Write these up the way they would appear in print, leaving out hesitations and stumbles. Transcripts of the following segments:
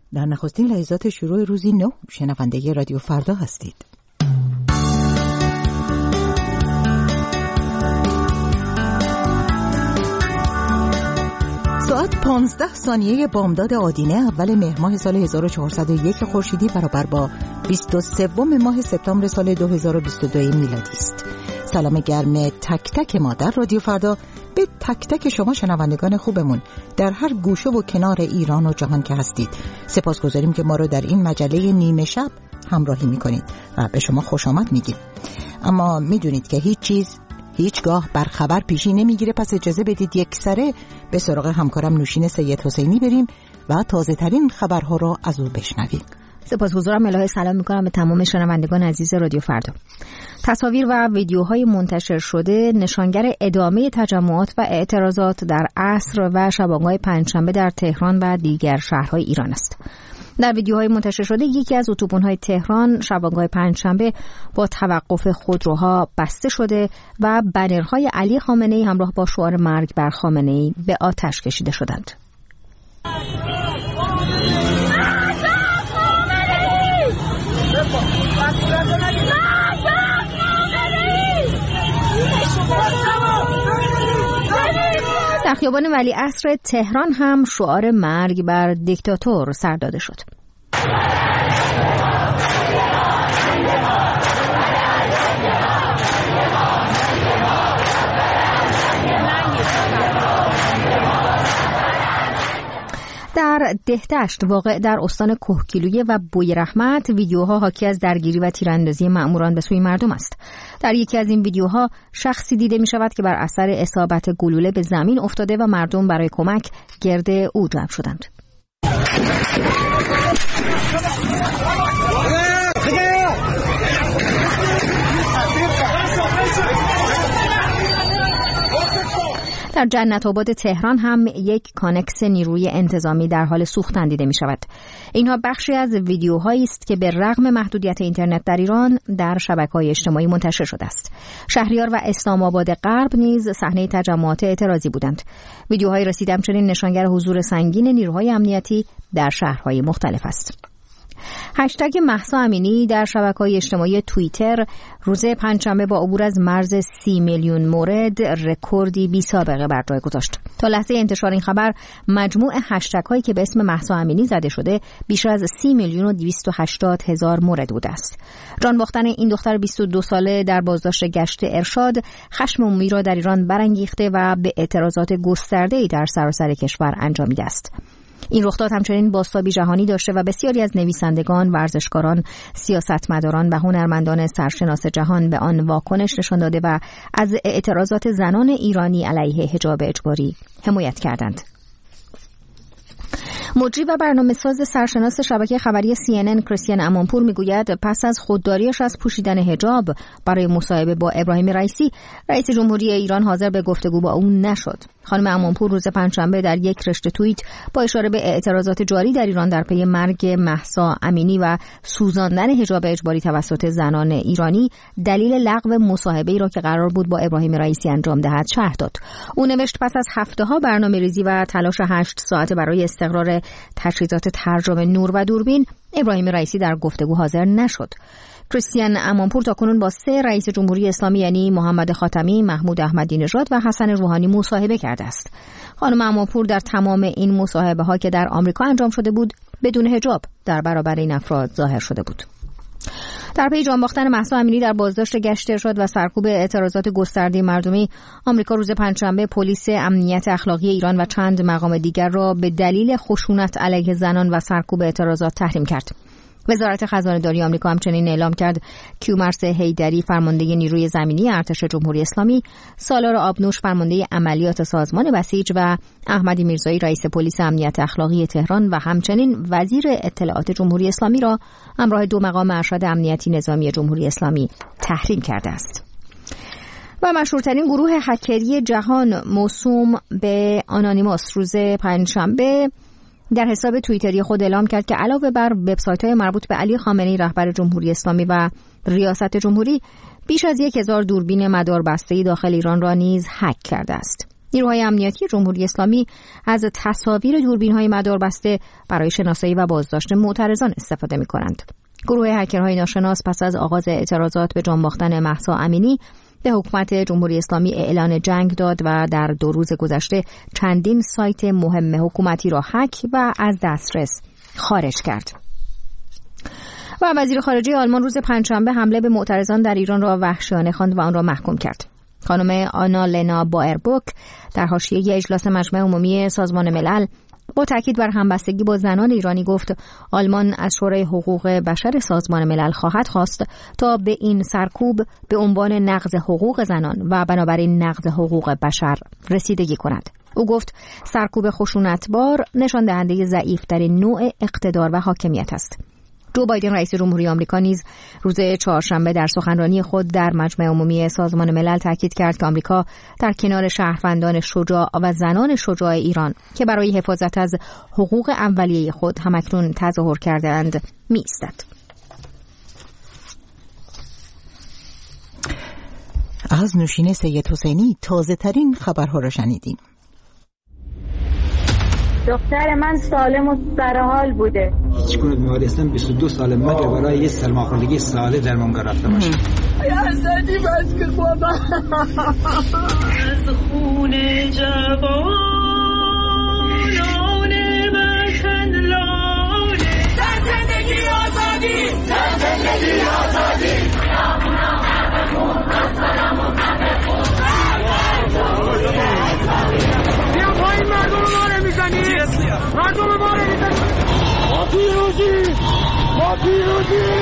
در نخستین لحظات شروع روزی نو شنونده رادیو فردا هستید. ساعت 15 ثانیه بامداد آدینه اول مهر ماه سال 1401 خورشیدی برابر با 23 ماه سپتامبر سال 2022 میلادی است. سلام گرم تک تک ما در رادیو فردا به تک تک شما شنوندگان خوبمون در هر گوشه و کنار ایران و جهان که هستید. سپاسگزاریم که ما رو در این مجله نیمه شب همراهی میکنید و به شما خوش آمد میگیم. اما میدونید که هیچگاه بر خبر پیشی نمیگیره، پس اجازه بدید یک سره به سراغ همکارم نوشین سید حسینی بریم و تازه ترین خبرها رو از او بشنویم. سپاسگزارم. الهی سلام میکنم به تمام شنوندگان عزیز رادیو فردا. تصاویر و ویدیوهای منتشر شده نشانگر ادامه تجمعات و اعتراضات در عصر و شبانگاه پنجشنبه در تهران و دیگر شهرهای ایران است. در ویدیوهای منتشر شده یکی از اتوبان‌های تهران شبانگاه پنجشنبه با توقف خودروها بسته شده و بنرهای علی خامنه‌ای همراه با شعار مرگ بر خامنه‌ای به آتش کشیده شدند. در خیابان ولیعصر تهران هم شعار مرگ بر دیکتاتور سر داده شد. در دهدشت واقع در استان کهگیلویه و بوی رحمت ویدیوها حاکی از درگیری و تیراندازی مأموران به سوی مردم است. در یکی از این ویدیوها شخصی دیده می شود که بر اثر اصابت گلوله به زمین افتاده و مردم برای کمک گرد او جمع شدند. در جنت آباد تهران هم یک کانکس نیروی انتظامی در حال سوختن دیده می شود. اینها بخشی از ویدیوهایی است که به رغم محدودیت اینترنت در ایران در شبکه‌های اجتماعی منتشر شده است. شهریار و اسلام آباد غرب نیز صحنه تجمعات اعتراضی بودند. ویدیوهای رسیده همچنین نشانگر حضور سنگین نیروهای امنیتی در شهرهای مختلف است. هشتگ مهسا امینی در شبکه‌های اجتماعی توییتر روز پنجشنبه با عبور از مرز 30 میلیون مورد رکوردی بی سابقه بر جای گذاشت. تا لحظه انتشار این خبر مجموع هشتگ‌هایی که به اسم مهسا امینی زده شده بیش از 30 میلیون و 280 هزار مورد بوده است. جان باختن این دختر 22 ساله در بازداشت گشت ارشاد خشم عمومی را در ایران برانگیخته و به اعتراضات گسترده‌ای در سراسر کشور انجامیده است. این رخداد همچنین بازتابی جهانی داشته و بسیاری از نویسندگان، ورزشکاران، سیاستمداران و هنرمندان سرشناس جهان به آن واکنش نشان داده و از اعتراضات زنان ایرانی علیه حجاب اجباری حمایت کردند. مجری و برنامه‌ساز سرشناس شبکه خبری CNN کریستین امانپور میگوید پس از خودداریش از پوشیدن حجاب برای مصاحبه با ابراهیم رئیسی، رئیس جمهوری ایران حاضر به گفتگو با او نشد. خانم امانپور روز پنجشنبه در یک رشته توییت با اشاره به اعتراضات جاری در ایران در پی مرگ مهسا امینی و سوزاندن حجاب اجباری توسط زنان ایرانی دلیل لغو مصاحبه‌ای را که قرار بود با ابراهیم رئیسی انجام دهد شرح داد. او نوشت پس از هفته‌ها برنامه‌ریزی و تلاش 8 ساعته برای استقرار تجهیزات ترجمه نور و دوربین، ابراهیم رئیسی در گفتگو حاضر نشد. کریستین امانپور تاکنون با 3 رئیس جمهوری اسلامی یعنی محمد خاتمی، محمود احمدی نژاد و حسن روحانی مصاحبه کرده است. خانم امانپور در تمام این مصاحبه‌ها که در آمریکا انجام شده بود بدون حجاب در برابر این افراد ظاهر شده بود. در پی جان باختن مهسا امینی در بازداشت گشت ارشاد و سرکوب اعتراضات گسترده مردمی، آمریکا روز پنجشنبه پلیس امنیت اخلاقی ایران و چند مقام دیگر را به دلیل خشونت علیه زنان و سرکوب اعتراضات تحریم کرد. وزارت خزانه‌داری آمریکا همچنین اعلام کرد کیومرث حیدری فرمانده نیروی زمینی ارتش جمهوری اسلامی، سالار آبنوش فرمانده عملیات سازمان بسیج و احمدی میرزایی رئیس پلیس امنیت اخلاقی تهران و همچنین وزیر اطلاعات جمهوری اسلامی را همراه 2 مقام ارشد امنیتی نظامی جمهوری اسلامی تحریم کرده است. و مشهورترین گروه هکری جهان موسوم به آنانیموس روز پنجشنبه در حساب توییتری خود اعلام کرد که علاوه بر وبسایت‌های مربوط به علی خامنه‌ای رهبر جمهوری اسلامی و ریاست جمهوری، بیش از 1000 دوربین مداربسته‌ای داخل ایران را نیز هک کرده است. نیروهای امنیتی جمهوری اسلامی از تصاویر دوربین‌های مداربسته برای شناسایی و بازداشت معترضان استفاده می‌کنند. گروه هکرهای ناشناس پس از آغاز اعتراضات به جان باختن مهسا امینی به حکومت جمهوری اسلامی اعلان جنگ داد و در 2 روز گذشته چندین سایت مهم حکومتی را هک و از دسترس خارج کرد. و وزیر خارجه آلمان روز پنجشنبه حمله به معترضان در ایران را وحشیانه خواند و آن را محکوم کرد. خانم آنالنا بایربوک در حاشیه اجلاس مجمع عمومی سازمان ملل با تاکید بر همبستگی با زنان ایرانی گفت آلمان از شورای حقوق بشر سازمان ملل خواهد خواست تا به این سرکوب به عنوان نقض حقوق زنان و بنابراین نقض حقوق بشر رسیدگی کند. او گفت سرکوب خشونتبار نشان دهنده ضعیف‌ترین نوع اقتدار و حاکمیت است. جو بایدن رئیس جمهوری آمریکا نیز روز چهارشنبه در سخنرانی خود در مجمع عمومی سازمان ملل تاکید کرد که آمریکا در کنار شهروندان شجاع و زنان شجاع ایران که برای حفاظت از حقوق اولیه خود همکنون تظاهر کرده‌اند می‌ایستد. از نوشین سید حسینی تازه ترین خبرها را شنیدیم. دختر من سالم و سرحال بوده. هیچگونه بیماری هستم 22 سال مگه برای یه سرماخوردگی ساده درمانگاه رفته باشم. حسدی بس که بابا از خون جوانان وطن لاله در زندگی آزادی در زندگی آزادی بیا پایین مردم ما رو میزنی مردم ما رو میزنی ما پیروزی ما پیروزی.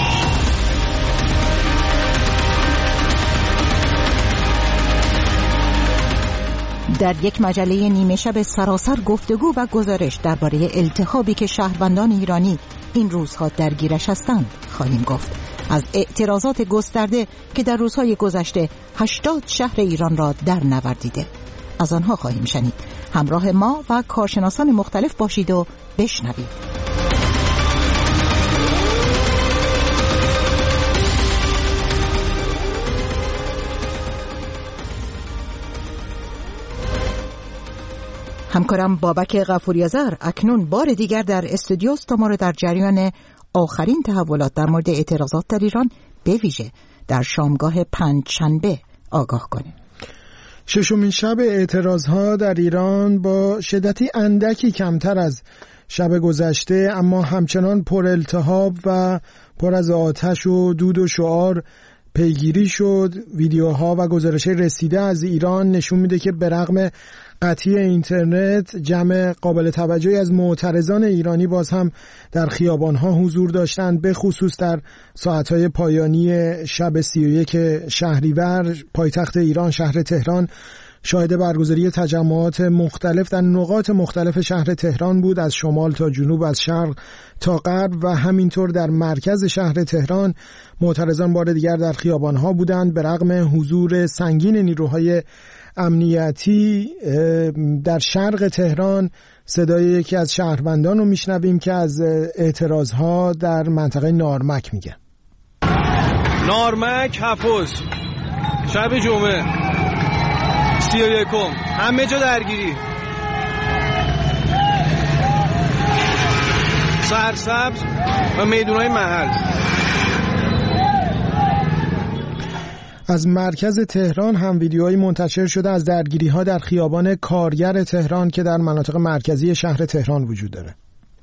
در یک مجله نیمه شب سراسر گفتگو و گزارش درباره التهابی که شهروندان ایرانی این روزها درگیرش هستند خواهیم گفت. از اعتراضات گسترده که در روزهای گذشته 80 شهر ایران را در نوردیده. از آنها خواهیم شنید. همراه ما و کارشناسان مختلف باشید و بشنوید. همکارم بابک غفوری‌آذر اکنون بار دیگر در استودیوست تا ما را در جریان آخرین تحولات در مورد اعتراضات در ایران به ویژه در شامگاه پنجشنبه آگاه کنه. ششمین شب اعتراضها در ایران با شدتی اندکی کمتر از شب گذشته اما همچنان پر التهاب و پر از آتش و دود و شعار پیگیری شد. ویدیوها و گزارش رسیده از ایران نشون میده که به رغم قطعی اینترنت جمع قابل توجهی از معترضان ایرانی باز هم در خیابانها حضور داشتند، به خصوص در ساعتهای پایانی شب 31 شهریور. پایتخت ایران شهر تهران شاهد برگزاری تجمعات مختلف در نقاط مختلف شهر تهران بود، از شمال تا جنوب، از شرق تا غرب و همینطور در مرکز شهر تهران معترضان بار دیگر در خیابانها بودند. به رغم حضور سنگین نیروهای امنیتی در شرق تهران صدای یکی از شهروندان رو میشنویم که از اعتراضها در منطقه نارمک میگه. نارمک حفظ شب جمعه 31 همه جا درگیری، سرسبز و میدونهای محل. از مرکز تهران هم ویدیوهایی منتشر شده از درگیری‌ها در خیابان کارگر تهران که در مناطق مرکزی شهر تهران وجود داره.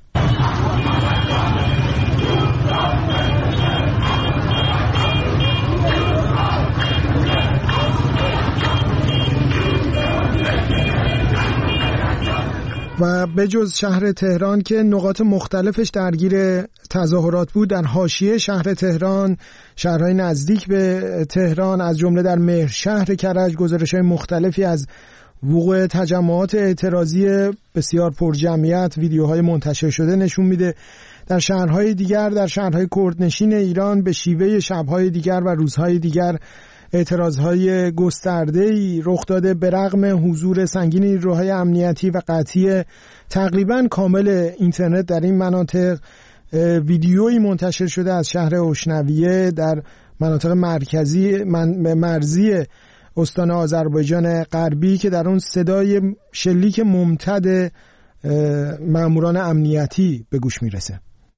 و به جز شهر تهران که نقاط مختلفش درگیر تظاهرات بود، در حاشیه شهر تهران، شهرهای نزدیک به تهران از جمله در مهرشهر کرج گزارش‌های مختلفی از وقوع تجمعات اعتراضی بسیار پرجمعیت ویدیوهای منتشر شده نشون میده. در شهرهای دیگر، در شهرهای کردنشین ایران به شیوه شب‌های دیگر و روزهای دیگر اعتراضهای گسترده‌ای رخ داده. به رغم حضور سنگین نیروهای امنیتی و قطعی تقریباً کامل اینترنت در این مناطق، ویدیویی منتشر شده از شهر اشنویه در مناطق مرکزی مرزی استان آذربایجان غربی که در اون صدای شلیک ممتد ماموران امنیتی به گوش میرسه.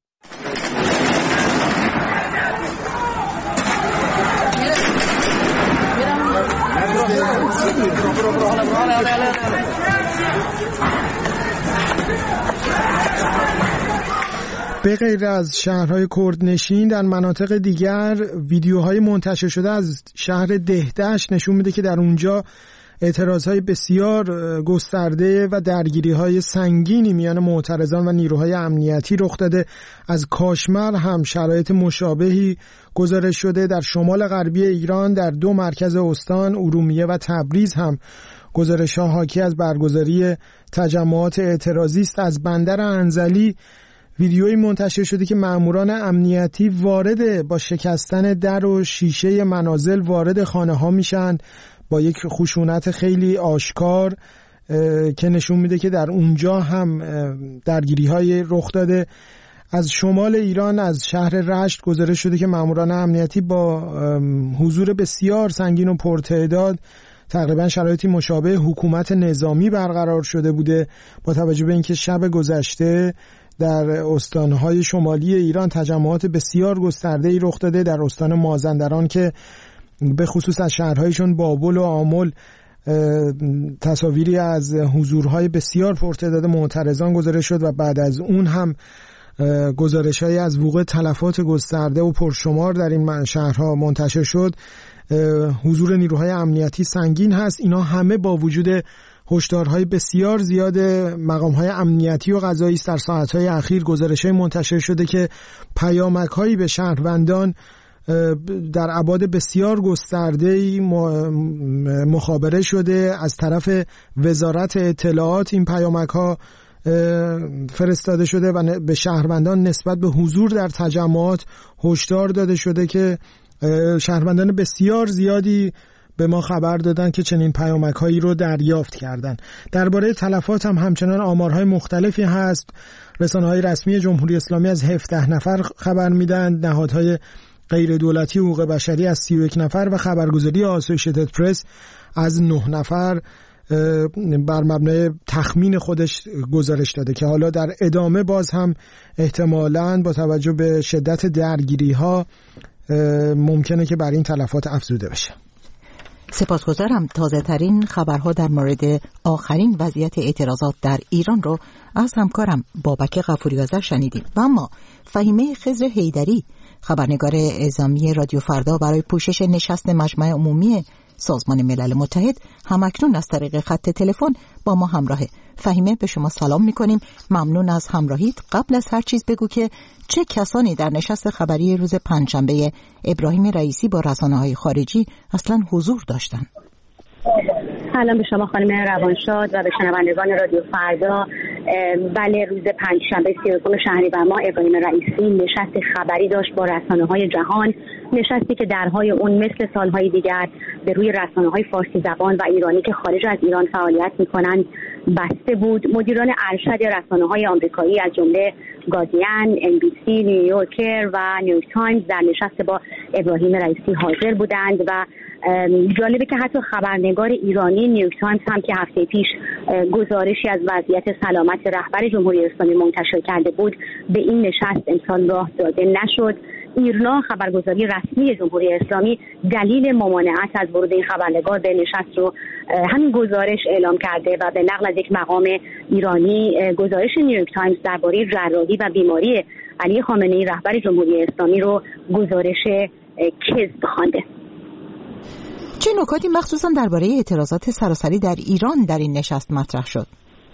به غیر از شهرهای کردنشین در مناطق دیگر ویدیوهای منتشر شده از شهر دهدشت نشون میده که در اونجا اعتراضهای بسیار گسترده و درگیریهای سنگینی میان معترضان و نیروهای امنیتی رخ داده. از کاشمر هم شرایط مشابهی گزارش شده. در شمال غربی ایران در 2 مرکز استان ارومیه و تبریز هم گزارش‌ها حاکی از برگزاری تجمعات اعتراضی است. از بندر انزلی ویدیویی منتشر شده که ماموران امنیتی با شکستن در و شیشه منازل وارد خانه ها میشن با یک خشونت خیلی آشکار که نشون میده که در اونجا هم درگیری های رخ داده. از شمال ایران از شهر رشت گزارش شده که ماموران امنیتی با حضور بسیار سنگین و پرتعداد تقریبا شرایطی مشابه حکومت نظامی برقرار شده بوده. با توجه به اینکه شب گذشته در استانهای شمالی ایران تجمعات بسیار گسترده‌ای رخ داده، در استان مازندران که به خصوص از شهرهایشون بابل و آمل تصاویری از حضورهای بسیار پرتعداد معترضان گزارش شد و بعد از اون هم گزارش‌هایی از وقوع تلفات گسترده و پرشمار در این شهرها منتشر شد. حضور نیروهای امنیتی سنگین هست. اینا همه با وجود هشدارهای بسیار زیاد مقام‌های امنیتی و قضایی است. در ساعت‌های اخیر گزارش‌های منتشر شده که پیامک‌هایی به شهروندان در ابعاد بسیار گسترده‌ای مخابره شده. از طرف وزارت اطلاعات این پیامک‌ها فرستاده شده و به شهروندان نسبت به حضور در تجمعات هشدار داده شده که شهروندان بسیار زیادی به ما خبر دادن که چنین پیامک‌هایی رو دریافت کردن. درباره تلفات هم همچنان آمارهای مختلفی هست. رسانه‌های رسمی جمهوری اسلامی از 17 نفر خبر میدن، نهادهای غیر دولتی حقوق بشری از 31 نفر و خبرگزاری آسوشیتد پرس از 9 نفر بر مبنای تخمین خودش گزارش داده که حالا در ادامه باز هم احتمالاً با توجه به شدت درگیری‌ها ممکنه که بر این تلفات افزوده بشه. سپاسگزارم. تازه ترین خبرها در مورد آخرین وضعیت اعتراضات در ایران رو از همکارم بابک غفوری‌آذر شنیدیم. و اما فهیمه خضر حیدری، خبرنگار اعزامی رادیو فردا برای پوشش نشست مجمع عمومی سازمان ملل متحد، همکنون از طریق خط تلفن با ما همراهه. فهیمه، به شما سلام میکنیم. ممنون از همراهیت. قبل از هر چیز بگو که چه کسانی در نشست خبری روز پنجشنبه ابراهیم رئیسی با رسانه‌های خارجی اصلا حضور داشتند؟ سلام به شما خانم روانشاد و به شنوندگان رادیو فردا. بله، روز پنجشنبه 31 شهریور ماه ابراهیم رئیسی نشست خبری داشت با رسانه‌های جهان، نشستی که درهای اون مثل سالهای دیگر به روی رسانه‌های فارسی زبان و ایرانی که خارج از ایران فعالیت می‌کنند بسته بود. مدیران ارشد رسانه‌های آمریکایی از جمله گاردین، NBC، نیویورکر و نیویورک تایمز در نشست با ابراهیم رئیسی حاضر بودند و جالبه که حتی خبرنگار ایرانی نیویورک تایمز هم که هفته پیش گزارشی از وضعیت سلامت رهبر جمهوری اسلامی منتشر کرده بود به این نشست امسال راه داده نشد. ایرنا، خبرگزاری رسمی جمهوری اسلامی، دلیل ممانعت از ورود این خبرنگار به نشست رو همین گزارش اعلام کرده و به نقل از یک مقام ایرانی گزارش نیویورک تایمز درباره جراحی و بیماری علی خامنه‌ای رهبر جمهوری اسلامی رو گزارش کذب خوانده. چه نکاتی مخصوصا درباره اعتراضات سراسری در ایران در این نشست مطرح شد؟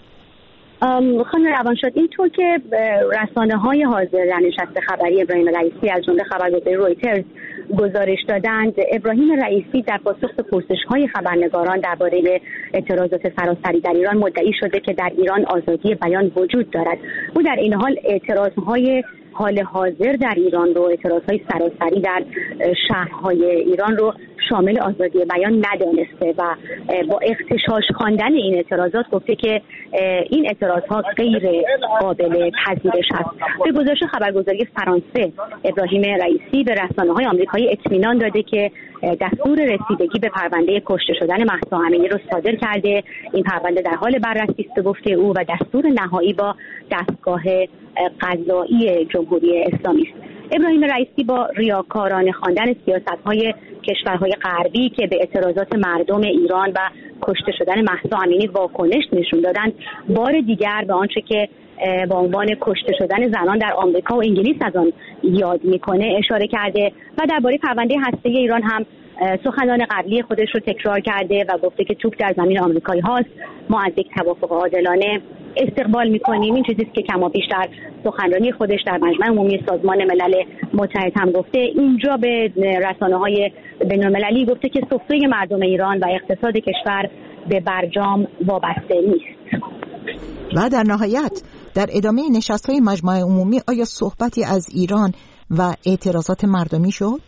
خانم روانشاد، اینطور که رسانه‌های حاضر در نشست خبری ابراهیم رئیسی از جمله خبرگزاری رویترز گزارش دادند، ابراهیم رئیسی در پاسخ به پرسش‌های خبرنگاران درباره اعتراضات سراسری در ایران مدعی شده که در ایران آزادی بیان وجود دارد. او در این حال اعتراضهای حال حاضر در ایران رو، اعتراضهای سراسری در شهرهای ایران رو شامل آزادی بیان ندانسته و با اغتشاش خواندن این اعتراضات گفته که این اعتراضها غیر قابل پذیرش هست. به گزارش خبرگزاری فرانسه، ابراهیم رئیسی به رسانه‌های آمریکایی اطمینان داده که دستور رسیدگی به پرونده کشته شدن مهسا امینی رو صادر کرده. این پرونده در حال بررسی است گفته او و دستور نهایی با دستگاه قضایی جمهوری اسلامی است. ابراهیم رئیسی با ریاکارانه خواندن سیاست‌های کشورهای غربی که به اعتراضات مردم ایران و کشته شدن مهسا امینی واکنش نشون دادند، بار دیگر به آنچه که با عنوان کشته شدن زنان در آمریکا و انگلیس از آن یاد میکنه اشاره کرده و درباره پرونده هسته‌ای ایران هم سخنان قبلی خودش رو تکرار کرده و گفته که توپ در زمین آمریکایی هاست. ما از یک توافق عادلانه استقبال میکنیم. این چیزی است که کمابیش در سخنرانی خودش در مجمع عمومی سازمان ملل متحد هم گفته. اینجا به رسانه‌های بین‌المللی گفته که سفره مردم ایران و اقتصاد کشور به برجام وابسته نیست. و در نهایت در ادامه نشست‌های مجمع عمومی آیا صحبتی از ایران و اعتراضات مردمی شد؟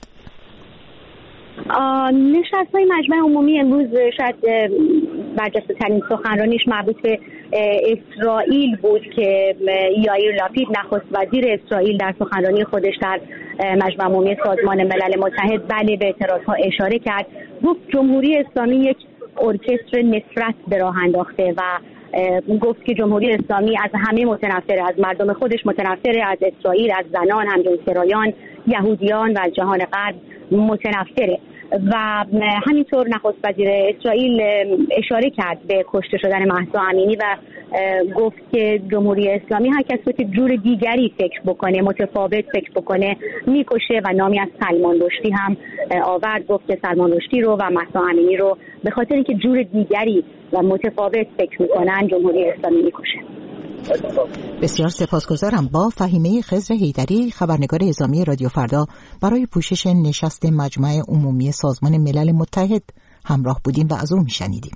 نشست‌های مجمع عمومی امروز شاید برجسته‌ترین سخنرانیش مربوط به اسرائیل بود که یائیر لاپید نخست وزیر اسرائیل در سخنرانی خودش در مجمع عمومی سازمان ملل متحد بله به اعتراضها اشاره کرد. گفت جمهوری اسلامی یک ارکستر نفرت به راه انداخته و گفت که جمهوری اسلامی از همه متنفره، از مردم خودش متنفره، از اسرائیل، از زنان، همجنسگرایان، یهودیان و از جهان غرب متنفره. و همینطور نخست وزیر اسرائیل اشاره کرد به کشته شدن مهسا امینی و گفت که جمهوری اسلامی هر کسی که جور دیگری فکر بکنه، متفاوت فکر بکنه میکشه و نامی از سلمان رشدی هم آورد. گفت که سلمان رشدی رو و مهسا امینی رو به خاطر اینکه جور دیگری و متفاوت فکر میکنن جمهوری اسلامی میکشه. بسیار سپاسگزارم. با فهیمه خضر حیدری، خبرنگار اعزامی رادیو فردا، برای پوشش نشست مجمع عمومی سازمان ملل متحد همراه بودیم و از او میشنیدیم.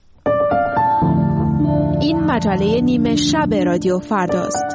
این مجله نیمه شب رادیو فرداست.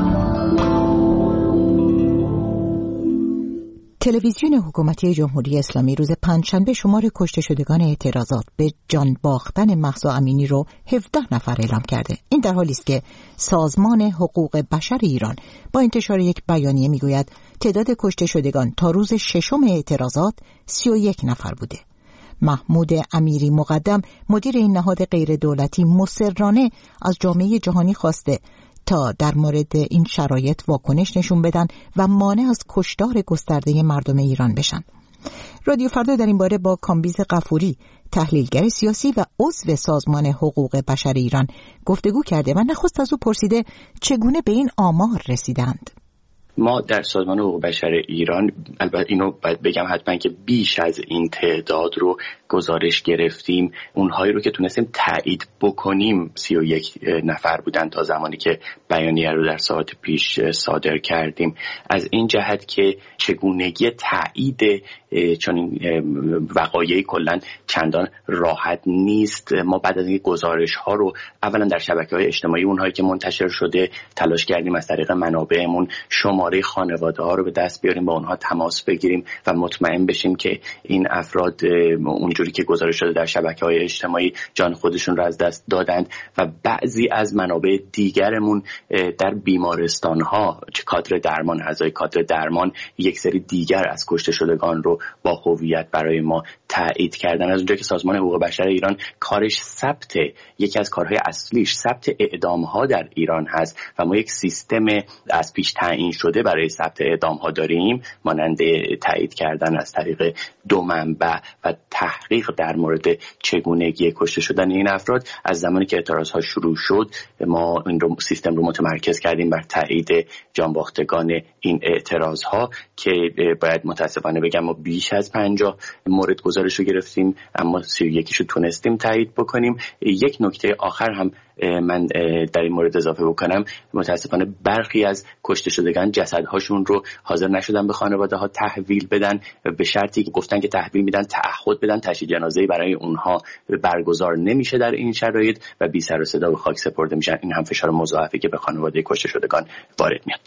تلویزیون حکومتی جمهوری اسلامی روز پنجشنبه شمار کشته شدگان اعتراضات به جان باختن مهسا امینی رو 17 نفر اعلام کرده. این در حالی است که سازمان حقوق بشر ایران با انتشار یک بیانیه میگوید تعداد کشته شدگان تا روز ششم اعتراضات 31 نفر بوده. محمود امیری مقدم، مدیر این نهاد غیر دولتی، مصرانه از جامعه جهانی خواسته تا در مورد این شرایط واکنش نشون بدن و مانع از کشتار گسترده مردم ایران بشن. رادیو فردا در این باره با کامبیز غفوری، تحلیلگر سیاسی و عضو سازمان حقوق بشر ایران گفتگو کرده و نخست از او پرسیده چگونه به این آمار رسیدند. ما در سازمان حقوق بشر ایران، البته اینو باید بگم حتما که بیش از این تعداد رو گزارش گرفتیم. اونهایی رو که تونستیم تایید بکنیم 31 نفر بودن تا زمانی که بیانیه رو در ساعت پیش صادر کردیم. از این جهت که چگونگی تایید چون این وقایعی کلا چندان راحت نیست، ما بعد از این گزارش ها رو اولا در شبکه‌های اجتماعی اونهایی که منتشر شده تلاش کردیم از طریق منابعمون شماره خانواده ها رو به دست بیاریم، با اونها تماس بگیریم و مطمئن بشیم که این افراد اونجوری که گزارش شده در شبکه‌های اجتماعی جان خودشون رو از دست دادند و بعضی از منابع دیگرمون در بیمارستان ها کادر درمان، اعضای کادر درمان یک سری دیگر از کشته شدگان رو با هویت برای ما تایید کردن. از اونجا که سازمان حقوق بشر ایران کارش ثبت، یکی از کارهای اصلیش ثبت اعدام ها در ایران هست و ما یک سیستم از پیش تعیین شده برای ثبت اعدام ها داریم، مانند تایید کردن از طریق 2 منبع و تحقیق در مورد چگونگی کشته شدن این افراد. از زمانی که اعتراض ها شروع شد ما این سیستم رو متمرکز کردیم بر تایید جانباختگان این اعتراض ها که باید متاسفانه بگم ما بیش از 50 مورد گزارش رو گرفتیم، اما 31 رو تونستیم تایید بکنیم. یک نکته آخر هم من در این مورد اضافه بکنم، متاسفانه برخی از کشته شدگان جسدهاشون رو حاضر نشدن به خانواده ها تحویل بدن، به شرطی که گفتن که تحویل میدن تعهد بدن تشییع جنازه‌ای برای اونها برگزار نمیشه در این شرایط و بی سر و صدا به خاک سپرده میشن. این هم فشار مضاعفی که به خانواده کشته شدگان وارد میاد.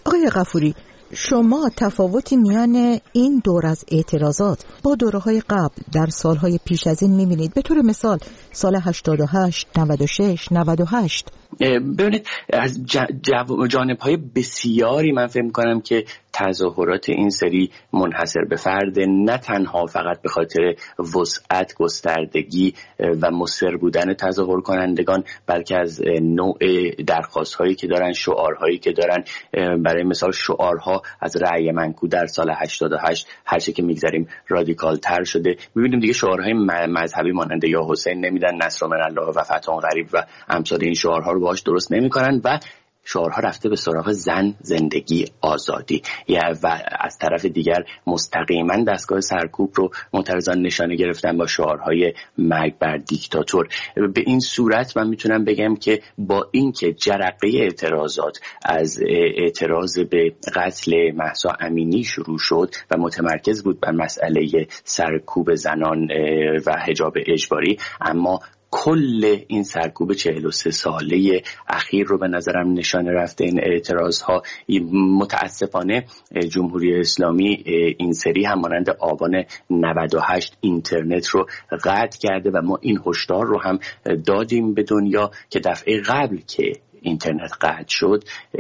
آقای غفوری، شما تفاوتی میان این دور از اعتراضات با دوره‌های قبل در سالهای پیش از این می‌بینید؟ به طور مثال سال 88، 96، 98. ببینید از جانب‌های بسیاری من فکر می‌کنم که تظاهرات این سری منحصر به فرد، نه تنها فقط به خاطر وسعت، گستردگی و مصر بودن تظاهر کنندگان، بلکه از نوع درخواست‌هایی که دارن، شعارهایی که دارن. برای مثال شعارها از رأی منکو در سال 88 هر چه که می‌گذریم رادیکال تر شده. می‌بینیم دیگه شعارهای مذهبی مانند یا حسین نمیدن، نصر من الله و فتح غریب و امثال این شعارها رو باهاش درست نمی‌کنن و شعارها رفته به سراغ زن، زندگی، آزادی و از طرف دیگر مستقیما دستگاه سرکوب رو معترضان نشانه گرفتن با شعارهای مرگ بر دیکتاتور. به این صورت من میتونم بگم که با اینکه جرقه اعتراضات از اعتراض به قتل مهسا امینی شروع شد و متمرکز بود بر مسئله سرکوب زنان و حجاب اجباری، اما کل این سرکوب 43 ساله اخیر رو به نظرم نشانه رفته این اعتراض ها. متاسفانه جمهوری اسلامی این سری هم مانند آبان 98 اینترنت رو قطع کرده و ما این هشدار رو هم دادیم به دنیا که دفعه قبل که اینترنت قطع شد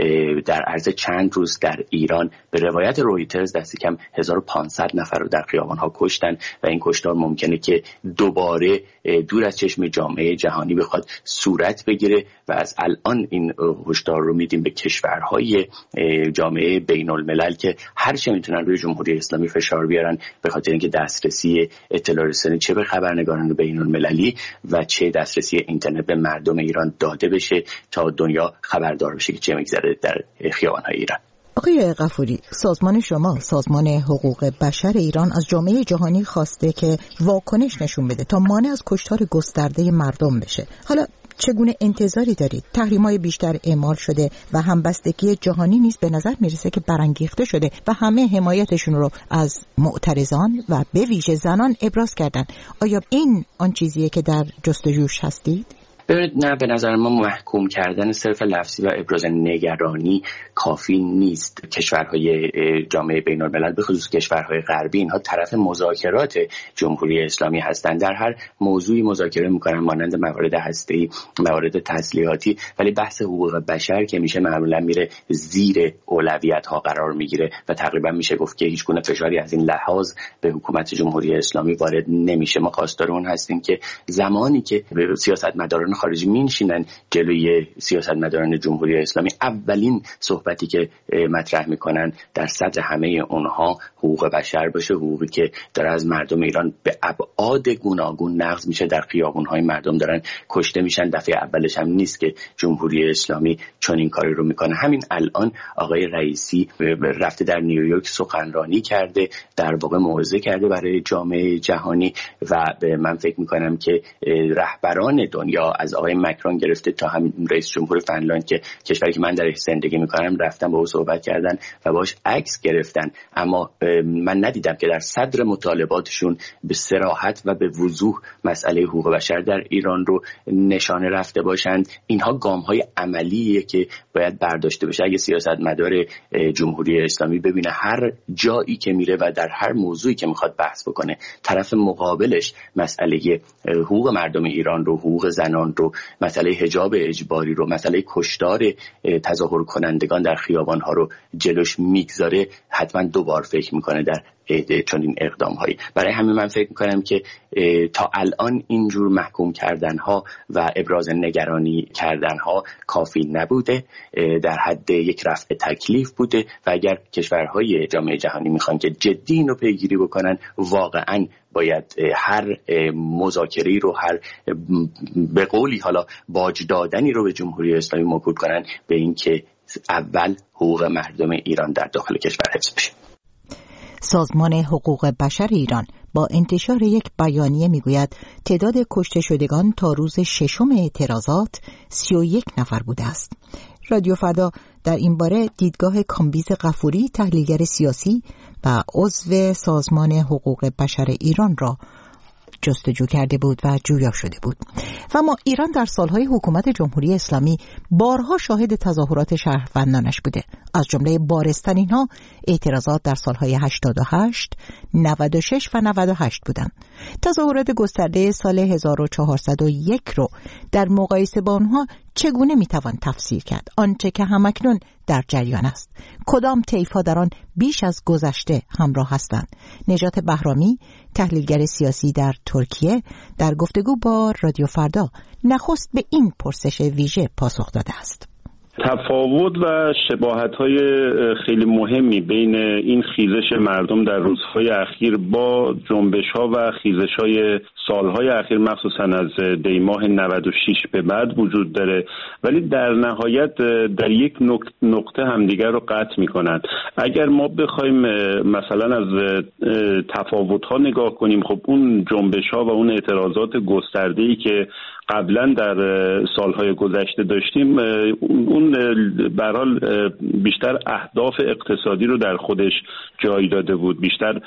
در عرض چند روز در ایران به روایت رویترز دست کم 1500 نفر رو در خیابان‌ها کشتن و این کشتار ممکنه که دوباره دور از چشم جامعه جهانی بخواد صورت بگیره و از الان این هشدار رو میدیم به کشورهای جامعه بین الملل که هر چه میتونن روی جمهوری اسلامی فشار بیارن به خاطر اینکه دسترسی اطلاع رسانی چه به خبرنگاران بین المللی و چه دسترسی اینترنت به مردم ایران داده بشه تا دنیا خبردار بشه که چه میگذره در خیابان‌های ایران. آقای غفوری، سازمان شما، سازمان حقوق بشر ایران، از جامعه جهانی خواسته که واکنش نشون بده تا مانع از کشتار گسترده مردم بشه. حالا چگونه انتظاری دارید؟ تحریم‌های بیشتر اعمال شده و همبستگی جهانی نیز به نظر میرسه که برانگیخته شده و همه حمایتشون رو از معترضان و به ویژه زنان ابراز کردن. آیا این آن چیزیه که در جستجوش هستید؟ ببینید، نه، به نظر ما محکوم کردن صرف لفظی و ابراز نگرانی کافی نیست. کشورهای جامعه بین الملل به خصوص کشورهای غربی اینها طرف مذاکرات جمهوری اسلامی هستند. در هر موضوعی مذاکره میکنن، مانند موارد هسته‌ای، موارد تسلیحاتی، ولی بحث حقوق بشر که میشه معمولا میره زیر اولویت ها قرار میگیره و تقریبا میشه گفت که هیچ گونه فشاری از این لحاظ به حکومت جمهوری اسلامی وارد نمیشه. ما خواستار اون هستیم که زمانی که سیاستمداران خارجی می‌نشینن جلوی سیاستمداران جمهوری اسلامی، اولین صحبتی که مطرح میکنن در صدر همه اونها حقوق بشر باشه، حقوقی که داره از مردم ایران به ابعاد گوناگون نقض میشه، در خیابون‌های مردم دارن کشته میشن. دفعه اولش هم نیست که جمهوری اسلامی چون این کاری رو میکنه. همین الان آقای رئیسی رفته در نیویورک سخنرانی کرده، در واقع موعظه کرده برای جامعه جهانی و من فکر میکنم که رهبران دنیا از آقای مکرون گرفته تا هم رئیس جمهور فنلاند که کشوری که من درش زندگی میکنم رفتن با او صحبت کردن و باش عکس گرفتن، اما من ندیدم که در صدر مطالباتشون به صراحت و به وضوح مسئله حقوق بشر در ایران رو نشانه رفته باشند. اینها گام‌های عملیه که باید برداشته بشه. اگه سیاستمدار جمهوری اسلامی ببینه هر جایی که میره و در هر موضوعی که میخواد بحث بکنه طرف مقابلش مسئله حقوق مردم ایران رو، حقوق زنان رو، مسئله حجاب اجباری رو، مسئله کشتار تظاهر کنندگان در خیابان‌ها رو جلوش میگذاره، حتما دوبار فکر میکنه در چنین اقدام‌هایی. برای همین من فکر میکنم که تا الان اینجور محکوم کردن‌ها و ابراز نگرانی کردن‌ها کافی نبوده، در حد یک رفع تکلیف بوده و اگر کشورهای جامعه جهانی میخوان که جدی اینو پیگیری بکنن، واقعاً باید هر مذاکره‌ای رو، هر به قولی حالا باج دادنی رو به جمهوری اسلامی موکول کنن به اینکه اول حقوق مردم ایران در داخل کشور حفظ بشه. سازمان حقوق بشر ایران با انتشار یک بیانیه میگوید تعداد کشته شدگان تا روز ششم اعتراضات 31 نفر بوده است. رادیو فردا در این باره دیدگاه کامبیز غفوری، تحلیلگر سیاسی و عضو سازمان حقوق بشر ایران را جستجو کرده بود و جویا شده بود. و ما ایران در سالهای حکومت جمهوری اسلامی بارها شاهد تظاهرات شهروندانش بوده. از جمله بارزترین ها اعتراضات در سالهای 88, 96 و 98 بودند. تظاهرات گسترده سال 1401 رو در مقایسه با آنها چگونه میتوان تفسیر کرد؟ آنچه که همکنون در جریان است. کدام طیف‌ها در آن بیش از گذشته همراه هستند؟ نجات بهرامی، تحلیلگر سیاسی در ترکیه، در گفتگو با رادیو فردا نخست به این پرسش ویژه پاسخ داده است. تفاوت و شباهت‌های خیلی مهمی بین این خیزش مردم در روزهای اخیر با جنبش‌ها و خیزش‌های سالهای اخیر مخصوصاً از دیماه 96 به بعد وجود داره، ولی در نهایت در یک نقطه همدیگر رو قطع می‌کنند. اگر ما بخوایم مثلا از تفاوت‌ها نگاه کنیم، خب اون جنبش‌ها و اون اعتراضات گسترده‌ای که قبلا در سالهای گذشته داشتیم، اون به هر حال بیشتر اهداف اقتصادی رو در خودش جای داده بود، بیشتر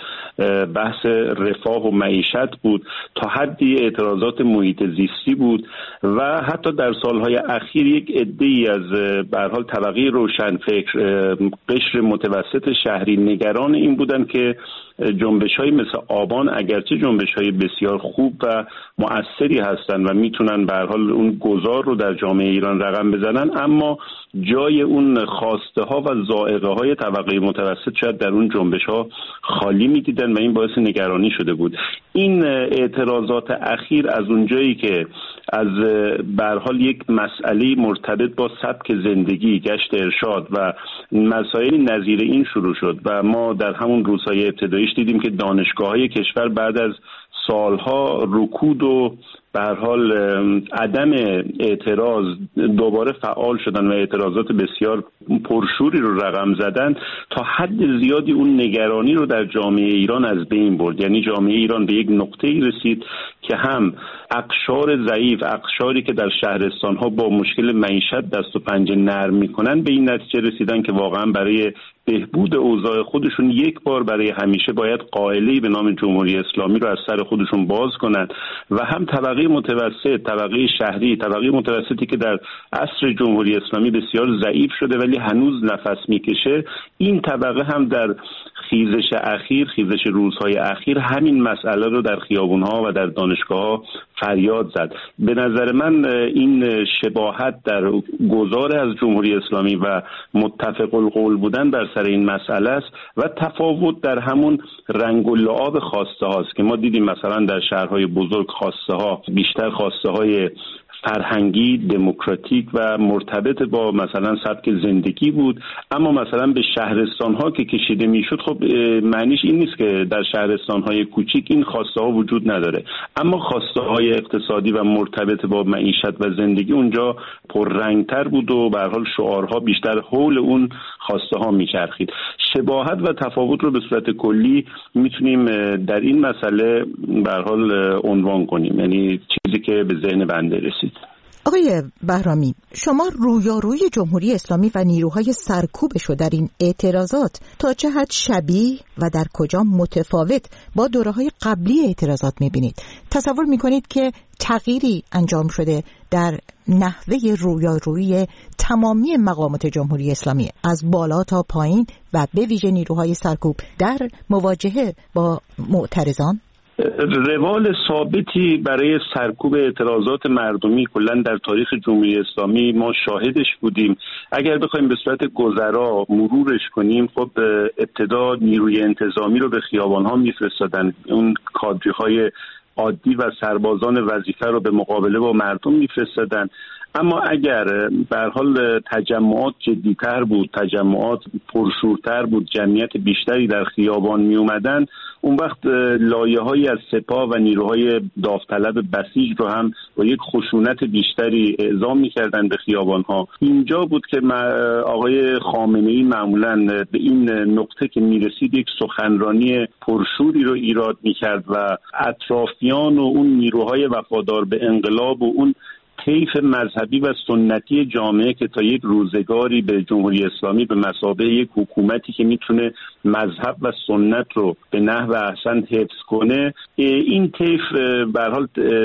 بحث رفاه و معیشت بود، تا حدی اعتراضات محیط زیستی بود و حتی در سالهای اخیر یک عده‌ای از به هر حال طبقه روشنفکر، قشر متوسط شهری نگران این بودن که جنبش‌های مثل آبان اگرچه جنبش‌های بسیار خوب و مؤثری هستند و میتونن به هر حال اون گذار رو در جامعه ایران رقم بزنن، اما جای اون خواسته ها و ذائقه های طبقه متوسط شاید در اون جنبش ها خالی میدیدن و این باعث نگرانی شده بود. این اعتراضات اخیر از اونجایی که از به هر حال یک مسئله مرتبط با سبک زندگی، گشت ارشاد و مسائل نظیر این شروع شد و ما در همون روزهای ابتداییش دیدیم که دانشگاه‌های کشور بعد از سالها رکود و به هر حال عدم اعتراض دوباره فعال شدن و اعتراضات بسیار پرشوری رو رقم زدن، تا حد زیادی اون نگرانی رو در جامعه ایران از بین برد. یعنی جامعه ایران به یک نقطه‌ای رسید که هم اقشار ضعیف، اقشاری که در شهرستان‌ها با مشکل معیشت دست و پنجه نرم می‌کنن، به این نتیجه رسیدن که واقعا برای بهبود اوضاع خودشون یک بار برای همیشه باید قائله‌ای به نام جمهوری اسلامی رو از سر خودشون باز کنن و هم طبقه متوسط، طبقه شهری، طبقه متوسطی که در عصر جمهوری اسلامی بسیار ضعیف شده ولی هنوز نفس میکشه، این طبقه هم در خیزش اخیر، خیزش روزهای اخیر همین مسئله رو در خیابون‌ها و در دانشگاه‌ها فریاد زد. به نظر من این شباهت در گذار از جمهوری اسلامی و متفق القول بودن بر سر این مسئله است و تفاوت در همون رنگ و لعاب خواسته هاست که ما دیدیم مثلا در شهرهای بزرگ خواسته ها بیشتر خواسته های فرهنگی، دموکراتیک و مرتبط با مثلا سبک زندگی بود، اما مثلا به شهرستان‌ها که کشیده میشد، خب معنیش این نیست که در شهرستان‌های کوچیک این خواسته‌ها وجود نداره، اما خواسته‌های اقتصادی و مرتبط با معیشت و زندگی اونجا پررنگ‌تر بود و به هر حال شعارها بیشتر حول اون خواسته‌ها میچرخید. شباهت و تفاوت رو به صورت کلی میتونیم در این مسئله به هر حال عنوان کنیم، یعنی چیزی که به ذهن بنده رسید. آقای بهرامی، شما رویارویی جمهوری اسلامی و نیروهای سرکوبش رو در این اعتراضات تا چه حد شبیه و در کجا متفاوت با دوره‌های قبلی اعتراضات می‌بینید؟ تصور می‌کنید که تغییری انجام شده در نحوه رویارویی تمامی مقامات جمهوری اسلامی از بالا تا پایین و به ویژه نیروهای سرکوب در مواجهه با معترضان؟ روال ثابتی برای سرکوب اعتراضات مردمی کلا در تاریخ جمهوری اسلامی ما شاهدش بودیم. اگر بخوایم به صورت گذرا مرورش کنیم، خب ابتدا نیروی انتظامی رو به خیابان‌ها می‌فرستادن، اون کادرهای عادی و سربازان وظیفه رو به مقابله با مردم می‌فرستادن. اما اگر به هر حال تجمعات جدی‌تر بود، تجمعات پرشورتر بود، جمعیت بیشتری در خیابان می اومدن، اون وقت لایه‌هایی از سپاه و نیروهای داوطلب بسیج رو هم با یک خشونت بیشتری اعزام می‌کردن به خیابان‌ها. اینجا بود که آقای خامنه‌ای معمولاً به این نقطه که می‌رسید یک سخنرانی پرشوری رو ایراد می‌کرد و اطرافیان و اون نیروهای وفادار به انقلاب و اون طیف مذهبی و سنتی جامعه که تا یک روزگاری به جمهوری اسلامی به مثابه یک حکومتی که میتونه مذهب و سنت رو به نحو احسن حفظ کنه، این طیف به هر حال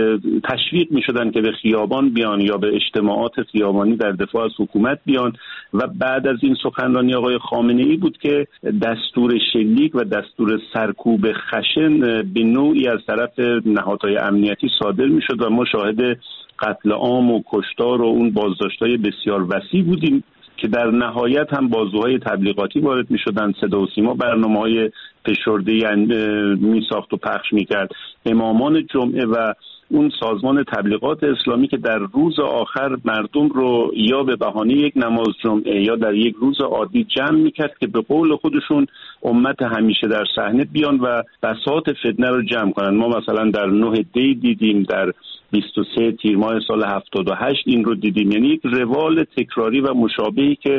تشویق میشدن که به خیابان بیان یا به اجتماعات خیابانی در دفاع از حکومت بیان و بعد از این سخنرانی آقای خامنه‌ای بود که دستور شلیک و دستور سرکوب خشن به نوعی از طرف نهادهای امنیتی صادر میشد و ما شاهد قتل عام و کشتار و اون بازداشت‌های بسیار وسیع بودیم که در نهایت هم بازوهای تبلیغاتی وارد می‌شدن، صدا و سیما برنامه‌های فشرده‌ای می‌ساخت و پخش می‌کرد، امامان جمعه و اون سازمان تبلیغات اسلامی که در روز آخر مردم رو یا به بهانه یک نماز جمعه یا در یک روز عادی جمع میکرد که به قول خودشون امت همیشه در صحنه بیان و بساط فتنه رو جمع کنن. ما مثلا در 9 دی دیدیم، در 23 تیر ماه سال 78 این رو دیدیم. یعنی یک روال تکراری و مشابهی که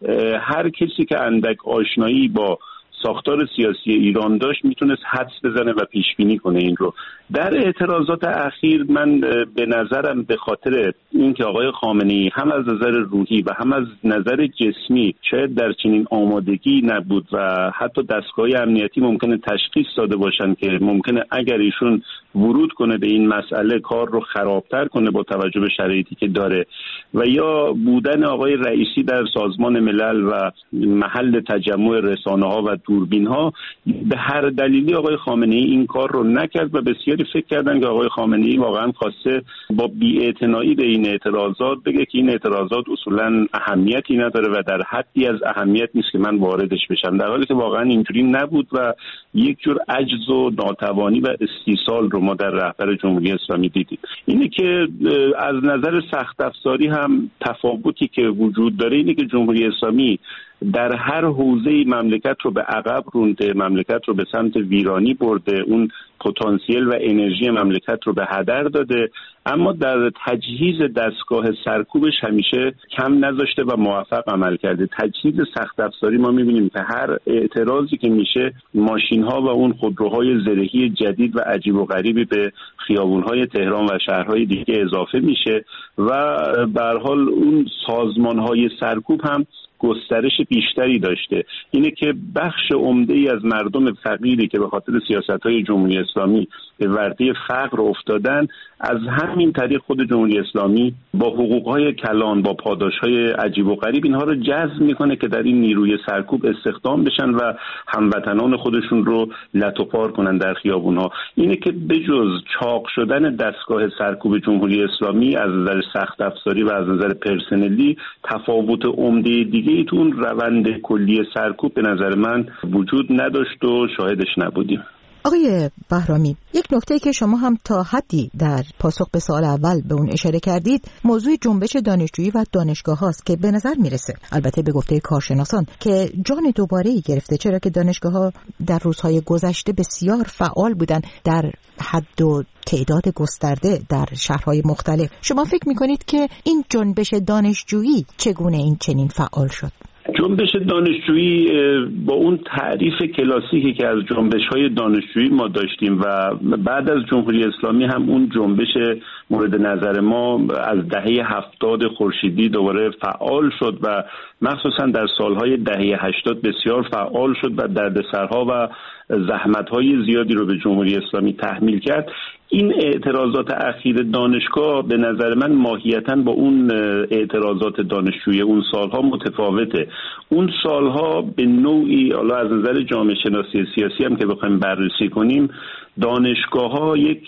هر کسی که اندک آشنایی با ساختار سیاسی ایران داشت میتونست حدس بزنه و پیش بینی کنه این رو. در اعتراضات اخیر من به نظرم به خاطر اینکه آقای خامنه‌ای هم از نظر روحی و هم از نظر جسمی شاید در چنین آمادگی نبود و حتی دستگاه امنیتی ممکنه تشخیص داده باشن که ممکنه اگر ایشون ورود کنه به این مسئله کار رو خرابتر کنه با توجه به شرایطی که داره، و یا بودن آقای رئیسی در سازمان ملل و محل تجمع رسانه‌ها و دوربین‌ها، به هر دلیلی آقای خامنه‌ای این کار رو نکرد و بسیاری فکر کردن که آقای خامنه‌ای واقعا خواسته با بی‌اعتنایی به این اعتراضات بگه که این اعتراضات اصولاً اهمیتی نداره و در حدی از اهمیت نیست که من واردش بشم، در حالی که واقعا اینجوری نبود و یک جور عجز و ناتوانی و استیصال رو ما در رهبر جمهوری اسلامی دیدیم. اینه که از نظر سخت افزاری هم تفاوتی که وجود داره اینه که جمهوری اسلامی در هر حوزه مملکت رو به عقب رونده، مملکت رو به سمت ویرانی برده، اون پتانسیل و انرژی مملکت رو به هدر داده، اما در تجهیز دستگاه سرکوبش همیشه کم نذاشته و موفق عمل کرده. تجهیز سخت افزاری ما می‌بینیم که هر اعتراضی که میشه ماشین‌ها و اون خودروهای زرهی جدید و عجیب و غریبی به خیابون‌های تهران و شهرهای دیگه اضافه میشه و به هر حال اون سازمان‌های سرکوب هم گسترش بیشتری داشته. اینه که بخش عمده‌ای از مردم فقیری که به خاطر سیاست‌های جمهوری اسلامی به ورطه فقر افتادن، از همین طریق خود جمهوری اسلامی با حقوق‌های کلان، با پاداش‌های عجیب و غریب اینها رو جذب می‌کنه که در این نیروی سرکوب استخدام بشن و هموطنان خودشون رو لت و پار کنن در خیابون‌ها. اینه که بجز چاق شدن دستگاه سرکوب جمهوری اسلامی از نظر سخت افزاری و از نظر پرسنلی، تفاوت عمده دیگه تو اون روند کلی سرکوب به نظر من وجود نداشت و شاهدش نبودیم. آقای بهرامی، یک نکته که شما هم تا حدی در پاسخ به سوال اول به اون اشاره کردید، موضوع جنبش دانشجویی و دانشگاه هاست که به نظر میرسه، البته به گفته کارشناسان، که جان دوباره‌ای گرفته، چرا که دانشگاه ها در روزهای گذشته بسیار فعال بودن در حد و تعداد گسترده در شهرهای مختلف. شما فکر میکنید که این جنبش دانشجویی چگونه این چنین فعال شد؟ جنبش دانشجویی با اون تعریف کلاسیکی که از جنبش‌های دانشجویی ما داشتیم و بعد از جمهوری اسلامی هم اون جنبش مورد نظر ما از دهه 70 خورشیدی دوباره فعال شد و مخصوصا در سالهای دهه 80 بسیار فعال شد و دردسرها و زحمت‌های زیادی رو به جمهوری اسلامی تحمیل کرد. این اعتراضات اخیر دانشگاه به نظر من ماهیتاً با اون اعتراضات دانشجویی اون سالها متفاوته. اون سالها به نوعی حالا از نظر جامعه شناسی سیاسی هم که بخوایم بررسی کنیم، دانشگاه‌ها یک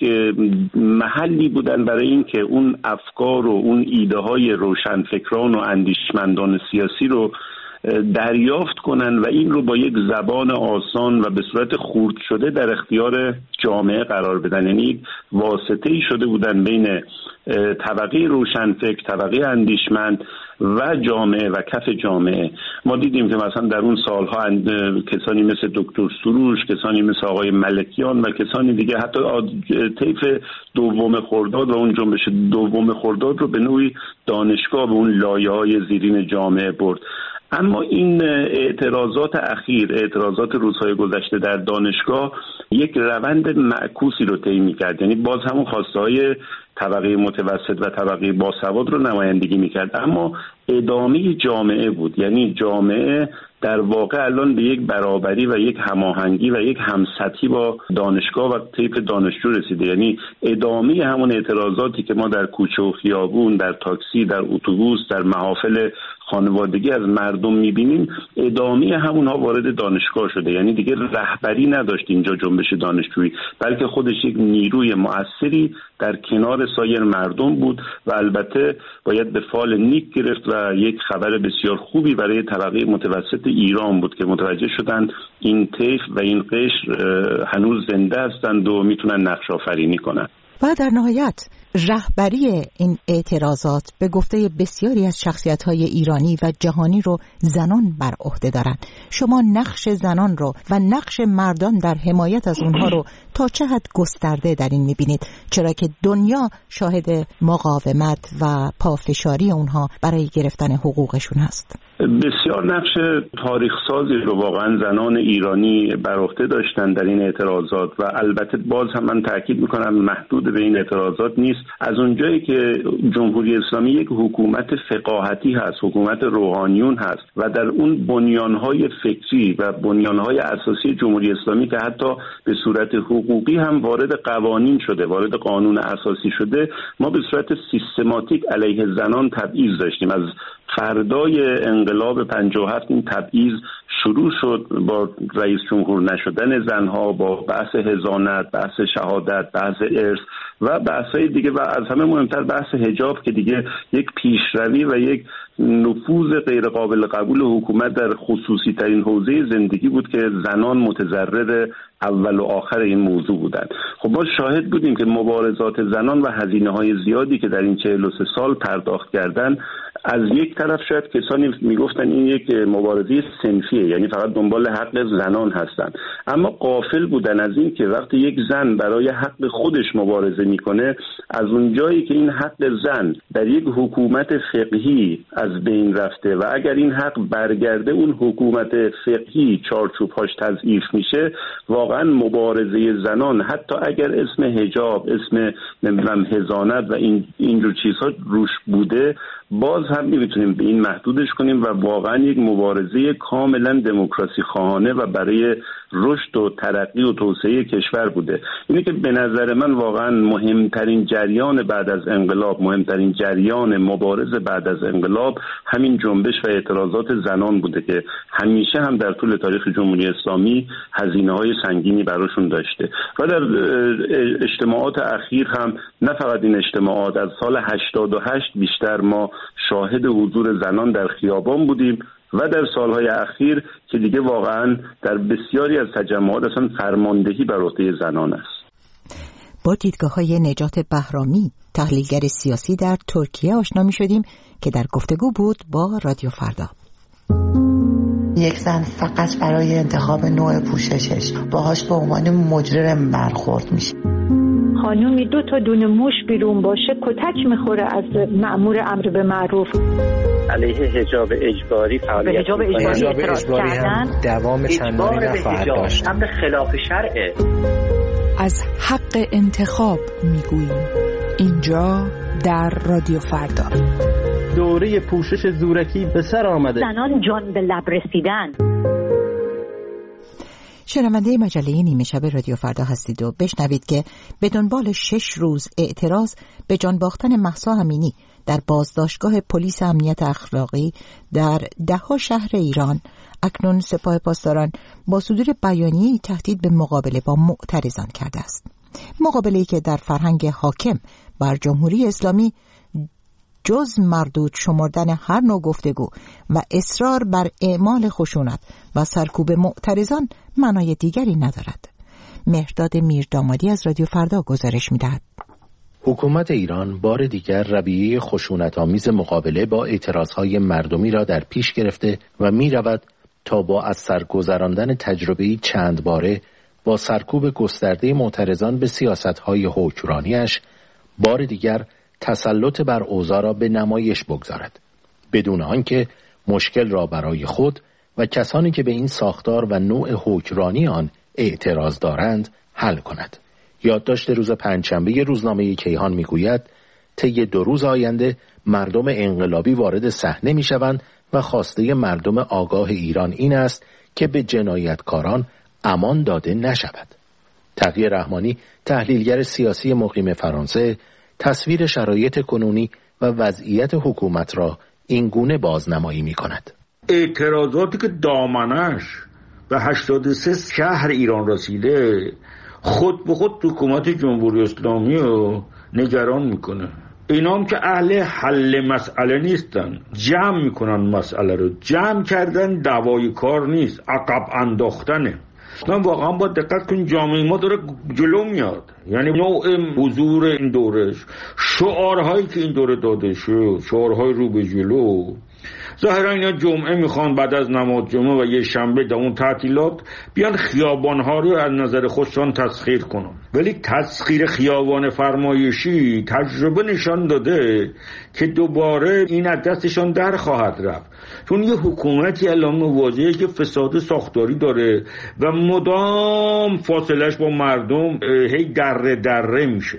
محلی بودن برای این که اون افکار و اون ایده‌های روشنفکران و اندیشمندان سیاسی رو دریافت کنن و این رو با یک زبان آسان و به صورت خرد شده در اختیار جامعه قرار بدن. یعنی واسطه‌ای شده بودن بین طبقه روشنفکر، طبقه اندیشمند و جامعه و کف جامعه. ما دیدیم که مثلا در اون سالها کسانی مثل دکتر سروش، کسانی مثل آقای ملکیان و کسانی دیگه، حتی طیف دوم خرداد و اون جنبش دوم خرداد رو به نوعی دانشگاه به اون لایه‌های زیرین جامعه برد. اما این اعتراضات اخیر، اعتراضات روزهای گذشته در دانشگاه، یک روند معکوسی رو طی می‌کرد. یعنی باز همون خواسته‌های طبقه متوسط و طبقه باسواد رو نمایندگی می‌کرد، اما ادامه جامعه بود. یعنی جامعه در واقع الان به یک برابری و یک هماهنگی و یک همسطحی با دانشگاه و طیف دانشجو رسیده. یعنی ادامه همون اعتراضاتی که ما در کوچه و خیابون، در تاکسی، در اتوبوس، در محافل خانوادگی از مردم می‌بینیم، ادامه همونها وارد دانشگاه شده. یعنی دیگه رهبری نداشت اینجا جنبش دانشجویی، بلکه خودش یک نیروی مؤثری در کنار سایر مردم بود و البته باید به فال نیک گرفت و یک خبر بسیار خوبی برای طبقه متوسط ایران بود که متوجه شدند این طیف و این قشر هنوز زنده هستند و میتونن نقش آفرینی کنند. و در نهایت رهبری این اعتراضات به گفته بسیاری از شخصیت‌های ایرانی و جهانی رو زنان بر عهده دارند. شما نقش زنان رو و نقش مردان در حمایت از اونها رو تا چه حد گسترده در این می‌بینید؟ چرا که دنیا شاهد مقاومت و پافشاری اونها برای گرفتن حقوقشون هست. بسیار نقش تاریخ سازی رو واقعا زنان ایرانی بر عهده داشتن در این اعتراضات و البته باز هم من تاکید میکنم محدود به این اعتراضات نیست. از اونجایی که جمهوری اسلامی یک حکومت فقاهتی هست، حکومت روحانیون هست و در اون بنیانهای فکری و بنیانهای اساسی جمهوری اسلامی که حتی به صورت حقوقی هم وارد قوانین شده، وارد قانون اساسی شده، ما به صورت سیستماتیک علیه زنان تبعیض داشتیم. از فردای انقلاب 57 این تبعیض شروع شد با رئیس جمهور نشدن زنها، با بحث حضانت، بحث شهادت، بحث ارث و بحث‌های دیگه و از همه مهمتر بحث حجاب که دیگه یک پیشروی و یک نفوذ غیر قابل قبول حکومت در خصوصی ترین حوزه زندگی بود که زنان متضرر اول و آخر این موضوع بودند. خب ما شاهد بودیم که مبارزات زنان و هزینه‌های زیادی که در این 43 سال پرداخت کردن، از یک طرف شاید کسانی میگفتن این یک مبارزه صنفیه، یعنی فقط دنبال حق زنان هستن، اما غافل بودن از این که وقتی یک زن برای حق خودش مبارزه میکنه، از اونجایی که این حق زن در یک حکومت فقهی از بین رفته و اگر این حق برگرده اون حکومت فقهی چارچوب‌هاش تضعیف میشه، واقعا مبارزه زنان حتی اگر اسم حجاب، اسم نمیدونم حضانت و اینجور چیزها روش بوده، باز هم نمیتونیم به این محدودش کنیم و واقعا یک مبارزه کاملا دموکراسی خواهانه و برای رشد و ترقی و توسعه کشور بوده. اینه که به نظر من واقعا مهمترین جریان بعد از انقلاب، مهمترین جریان مبارز بعد از انقلاب همین جنبش و اعتراضات زنان بوده که همیشه هم در طول تاریخ جمهوری اسلامی هزینه‌های سنگینی براشون داشته و در اجتماعات اخیر هم، نه فقط این اجتماعات، از سال 88 بیشتر ما شاهد حضور زنان در خیابان بودیم و در سالهای اخیر که دیگه واقعا در بسیاری از تجمعات اصلا فرماندهی بر عهده زنان است. با دیدگاه‌های نجات بهرامی، تحلیلگر سیاسی در ترکیه آشنا می‌شدیم که در گفتگو بود با رادیو فردا. یک زن فقط برای انتخاب نوع پوششش باهاش به عنوان مجرم برخورد میشه. خانومی 2 تا دونه موش بیرون باشه کتک میخوره از مأمور امر به معروف. علیه حجاب اجباری فعالیت حجاب اجباری هم دوام چندانی نخواهد داشت. امر خلاف شرعه. از حق انتخاب میگوییم اینجا در رادیو فردا. دوره پوشش زورکی به سر آمده. زنان جان به لب رسیدن. شنونده مجله نیمه شب رادیو فردا هستید و بشنوید که به دنبال 6 روز اعتراض به جان باختن مهسا امینی در بازداشتگاه پلیس امنیت اخلاقی در 10 شهر ایران، اکنون سپاه پاسداران با صدور بیانیه‌ای تهدید به مقابله با معترضان کرده است. مقابله‌ای که در فرهنگ حاکم بر جمهوری اسلامی جز مردود شمردن هر نوع گفتگو و اصرار بر اعمال خشونت و سرکوب معترضان معنای دیگری ندارد. مهرداد میردامادی از رادیو فردا گزارش می‌دهد. حکومت ایران بار دیگر رویه خشونت‌آمیز مقابله با اعتراضهای مردمی را در پیش گرفته و می‌رود تا با از سر گذراندن تجربه‌ای چند باره با سرکوب گسترده معترضان به سیاست‌های حکمرانی‌اش بار دیگر تسلط بر اوضاع را به نمایش بگذارد، بدون آنکه مشکل را برای خود و کسانی که به این ساختار و نوع حکمرانی آن اعتراض دارند حل کند. یادداشت روز پنجشنبه روزنامه کیهان میگوید طی 2 روز آینده مردم انقلابی وارد صحنه میشوند و خواسته مردم آگاه ایران این است که به جنایتکاران امان داده نشود. تقی رحمانی، تحلیلگر سیاسی مقیم فرانسه، تصویر شرایط کنونی و وضعیت حکومت را این گونه بازنمایی می کند. اعتراضاتی که دامنش به 83 شهر ایران رسیده خود به خود حکومت جمهوری اسلامی رو نگران میکنه. اینا هم که اهل حل مسئله نیستن، جمع میکنن مسئله رو. جمع کردن دوای کار نیست، عقب انداختنه. من واقعا با دقت کنیم جامعه ما داره جلو میاد. یعنی نوع حضور این دورش، شعارهایی که این دوره داده شد، شعارهای رو به جلو، ظاهرا اینا جمعه میخوان بعد از نماز جمعه و یه شنبه در اون تعطیلات بیان خیابانها رو از نظر خودشان تسخیر کنن. ولی تسخیر خیابان فرمایشی تجربه نشان داده که دوباره این از دستشان در خواهد رفت، چون یه حکومتی الان مواجهه که فساد ساختاری داره و مدام فاصلش با مردم هی دره میشه.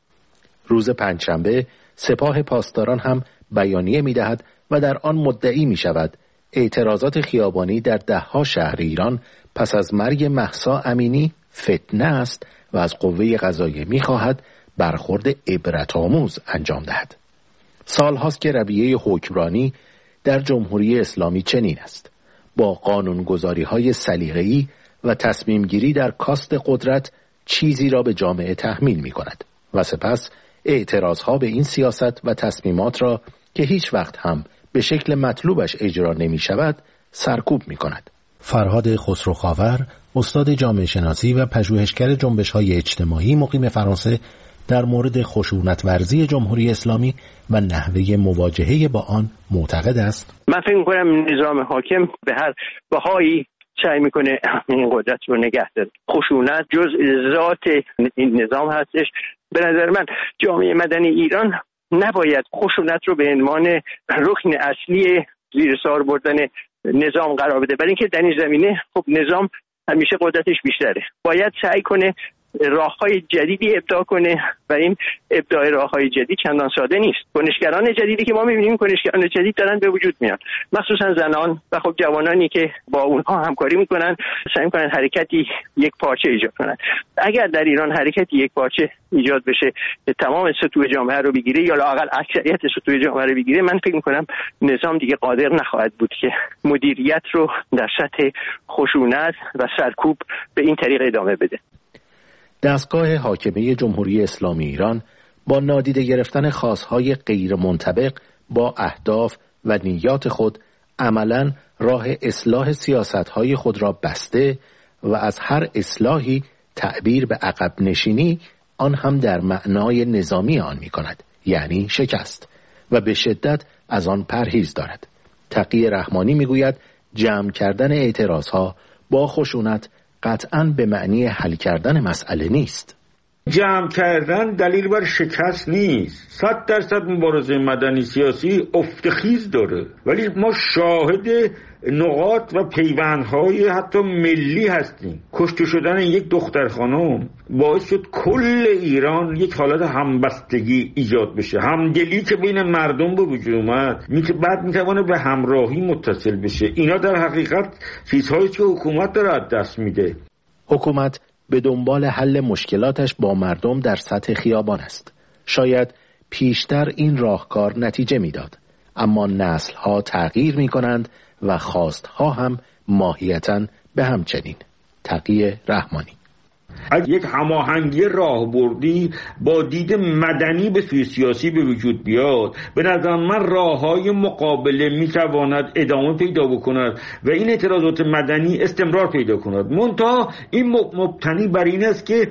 روز پنجشنبه سپاه پاسداران هم بیانیه میدهد و در آن مدعی می شود اعتراضات خیابانی در 10 شهر ایران پس از مرگ مهسا امینی فتنه است و از قوه قضاییه می خواهد برخورد عبرت‌آموز انجام دهد. سالهاست که رویه حکمرانی در جمهوری اسلامی چنین است، با قانونگذاری‌های سلیقه‌ای و تصمیم گیری در کاست قدرت چیزی را به جامعه تحمیل می کند و سپس اعتراضها به این سیاست و تصمیمات را که هیچ وقت هم به شکل مطلوبش اجرا نمی شود سرکوب می کند. فرهاد خسروخاور، استاد جامعه شناسی و پژوهشگر جنبش‌های اجتماعی مقیم فرانسه، در مورد خشونت ورزی جمهوری اسلامی و نحوه مواجهه با آن معتقد است: من فکر می‌کنم نظام حاکم به هر بهایی سعی میکنه این قدرت رو نگه داره. خشونت جزء ذات این نظام هستش. به نظر من جامعه مدنی ایران نباید خشونت رو به عنوان رکن اصلی زیر سوال بردن نظام قرار بده، برای اینکه در این زمینه خب نظام همیشه قدرتش بیشتره. باید سعی کنه راههای جدیدی ابداع کنه و این ابداع راههای جدید چندان ساده نیست. کنشگران جدیدی که ما می‌بینیم کنشگران جدید دارن به وجود میان، مخصوصا زنان و خب جوانانی که با اونها همکاری میکنن، سعی میکنن حرکتی یک پارچه ایجاد کنن. اگر در ایران حرکتی یک پارچه ایجاد بشه تمام سطوح جامعه رو بگیره یا لااقل اکثریت سطوح جامعه رو بگیره، من فکر میکنم نظام دیگه قادر نخواهد بود که مدیریت رو در سطح خشونت و سرکوب به این طریق ادامه بده. دستگاه حاکمه جمهوری اسلامی ایران با نادیده گرفتن خواستهای غیر منطبق با اهداف و نیات خود عملاً راه اصلاح سیاستهای خود را بسته و از هر اصلاحی تعبیر به عقب نشینی، آن هم در معنای نظامی آن می کند، یعنی شکست، و به شدت از آن پرهیز دارد. تقی رحمانی می گوید جمع کردن اعتراضها با خشونت قطعاً به معنی حل کردن مسئله نیست. جمع کردن دلیل بر شکست نیست. 100% مبارزه مدنی سیاسی افتخیز داره، ولی ما شاهد نقاط و پیوندهای حتی ملی هستیم. کشته شدن یک دختر خانم باعث شد کل ایران یک حالت همبستگی ایجاد بشه، همدلی که بین مردم به وجود اومد بعد میتونه به همراهی متصل بشه. اینا در حقیقت چیزهایی که حکومت داره از دست میده. حکومت به دنبال حل مشکلاتش با مردم در سطح خیابان است. شاید پیشتر این راهکار نتیجه میداد، اما نسل‌ها تغییر می‌کنند و خواست‌ها هم ماهیتاً به همچنین. تقی رحمانی: اگر یک هماهنگی راهبردی با دید مدنی به سوی سیاسی به وجود بیاد، به نظر من راههای مقابله میتواند ادامه پیدا بکند و این اعتراضات مدنی استمرار پیدا کند. منتها این مبتنی بر این است که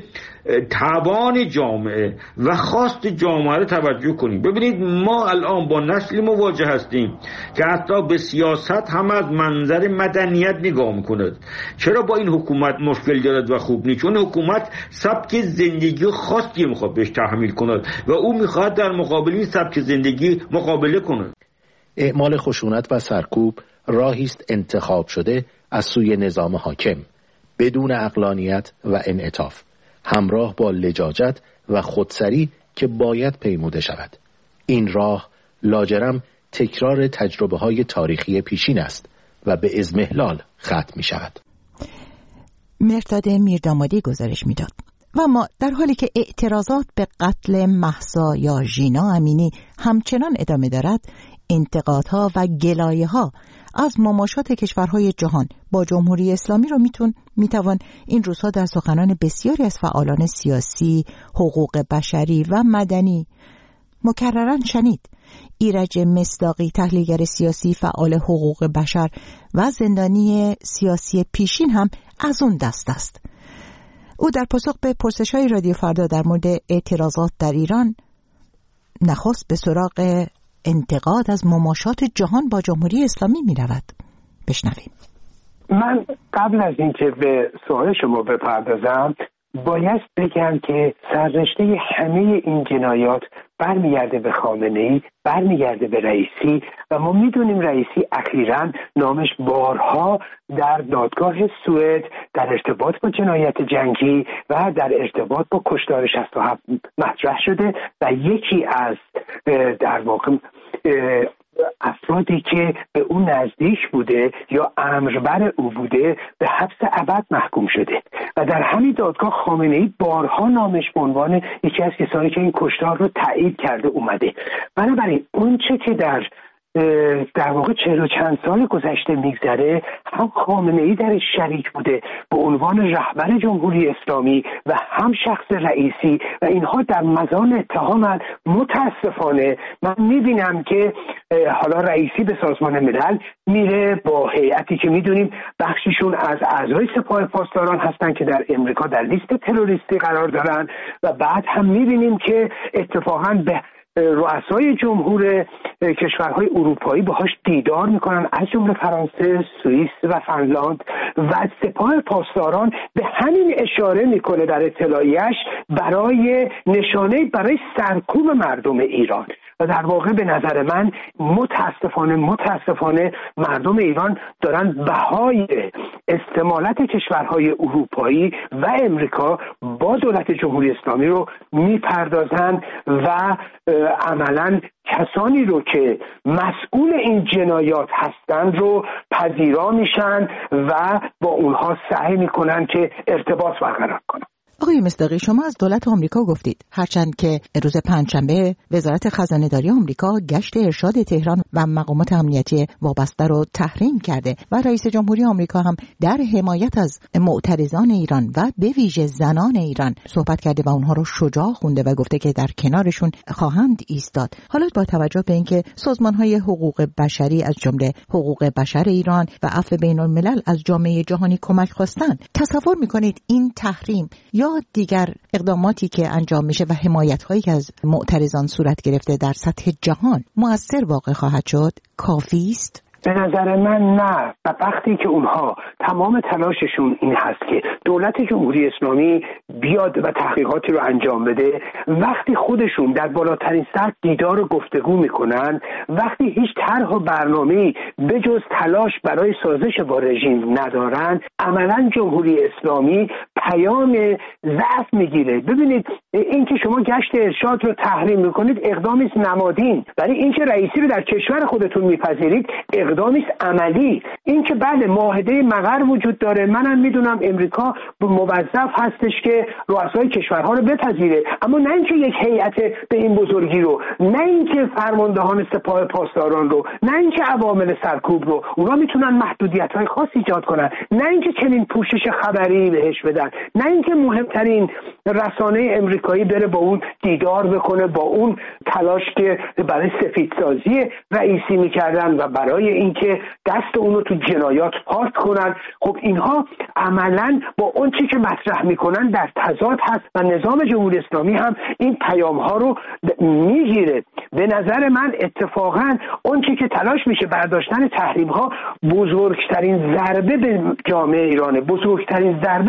توان جامعه و خواست جامعه رو توجه کنیم. ببینید ما الان با نسلی مواجه هستیم که حتی به سیاست هم از منظر مدنیت نگاه میکند. چرا با این حکومت مشکل دارد و خوب نیست؟ چون حکومت سبک زندگی خاصی میخواد بهش تحمیل کند و او میخواد در مقابل این سبک زندگی مقابله کند. اعمال خشونت و سرکوب راهی است انتخاب شده از سوی نظام حاکم، بدون عقلانیت و انعطاف، همراه با لجاجت و خودسری که باید پیموده شود. این راه لاجرم تکرار تجربه‌های تاریخی پیشین است و به اضمحلال ختم می شود. مرداد میردامادی گزارش میداد. و اما در حالی که اعتراضات به قتل مهسا یا ژینا امینی همچنان ادامه دارد، انتقادها و گلایه‌ها از مماشات کشورهای جهان با جمهوری اسلامی رو میتوان این روزها در سخنان بسیاری از فعالان سیاسی، حقوق بشری و مدنی مکرراً شنید. ایرج مصداقی، تحلیلگر سیاسی، فعال حقوق بشر و زندانی سیاسی پیشین هم از اون دست است. او در پاسخ به پرسش‌های رادیو فردا در مورد اعتراضات در ایران نخست به سراغ انتقاد از مماشات جهان با جمهوری اسلامی می رود. بشنویم. من قبل از اینکه به سوال شما بپردازم باید بگم که سررشته همه این جنایات برمیگرده به خامنه‌ای، برمیگرده به رئیسی و ما میدونیم رئیسی اخیراً نامش بارها در دادگاه سوئد در ارتباط با جنایت جنگی و در ارتباط با کشتار 67 مطرح شده و یکی از در واقع افرادی که به اون نزدیک بوده یا امربر او بوده به حبس ابد محکوم شده و در همین دادگاه خامنه‌ای بارها نامش به عنوان یکی از کسانی که این کشتار رو تایید کرده اومده. بنابراین اون چه که در واقع 40 و چند سال گذشته میگذره، هم خامنه‌ای در شریک بوده به عنوان رهبر جمهوری اسلامی و هم شخص رئیسی و اینها در مزان اتهامند. متاسفانه من میبینم که حالا رئیسی به سازمان ملل میره با هیئتی که میدونیم بخشیشون از اعضای سپاه پاسداران هستن که در امریکا در لیست تروریستی قرار دارن و بعد هم میبینیم که اتفاقا به رؤسای جمهور کشورهای اروپایی باهاش دیدار میکنن، از جمله فرانسه، سوئیس و فنلاند و سپاه پاسداران به همین اشاره میکنه در اطلاعیه‌اش برای نشانه برای سرکوب مردم ایران. و در واقع به نظر من متاسفانه مردم ایران دارن بهای استمالت کشورهای اروپایی و امریکا با دولت جمهوری اسلامی رو میپردازن و عملاً کسانی رو که مسئول این جنایات هستند رو پذیرا میشن و با اونها سعی میکنن که ارتباط برقرار کنن. آقای مصداقی، شما از دولت آمریکا گفتید، هرچند که روز پنجشنبه وزارت خزانه‌داری آمریکا گشت ارشاد تهران و مقامات امنیتی وابسته رو تحریم کرده و رئیس جمهوری آمریکا هم در حمایت از معترضان ایران و به ویژه زنان ایران صحبت کرده و اونها رو شجاع خونده و گفته که در کنارشون خواهند ایستاد. حالا با توجه به اینکه سازمان‌های حقوق بشری از جمله حقوق بشر ایران و عفو بین‌الملل از جامعه جهانی کمک خواستن، تصور می‌کنید این تحریم یا دیگر اقداماتی که انجام میشه و حمایت‌هایی که از معترضان صورت گرفته در سطح جهان مؤثر واقع خواهد شد؟ کافی است؟ به نظر من نه. و وقتی که اونها تمام تلاششون این هست که دولت جمهوری اسلامی بیاد و تحقیقاتی رو انجام بده، وقتی خودشون در بالاترین سطح دیدار و گفتگو میکنن، وقتی هیچ طرح و برنامه‌ای به جز تلاش برای سازش با رژیم ندارن، عملاً جمهوری اسلامی پیام ضعف میگیره. ببینید این که شما گشت ارشاد رو تحریم میکنید اقدامی است نمادین، ولی این که رئیسی رو در کشور خودتون میپذیرید اقدامی است عملی. این که بله معاهده مقر وجود داره، منم میدونم امریکا موظف هستش که رؤسای کشورها رو بپذیره، اما نه اینکه یک هیئت به این بزرگی رو، نه اینکه فرماندهان سپاه پاسداران رو، نه اینکه عوامل سرکوب رو اونا میتونن محدودیت‌های خاص ایجاد کنن، نه اینکه چنین پوشش خبری بهش بدن، نه اینکه مهمترین رسانه امریکایی بره با اون دیدار بکنه، با اون تلاش که برای سفیدسازی رئیسی میکردن و برای اینکه دست اون رو تو جنایات پارک کنن. خب اینها عملاً با اون چیزی که مطرح میکنن در تضاد هست و نظام جمهوری اسلامی هم این پیام ها رو میگیره. به نظر من اتفاقاً اون چیزی که تلاش میشه برداشتن تحریم ها بزرگترین ضربه به جامعه ایرانه، بزرگترین ضربه به مردم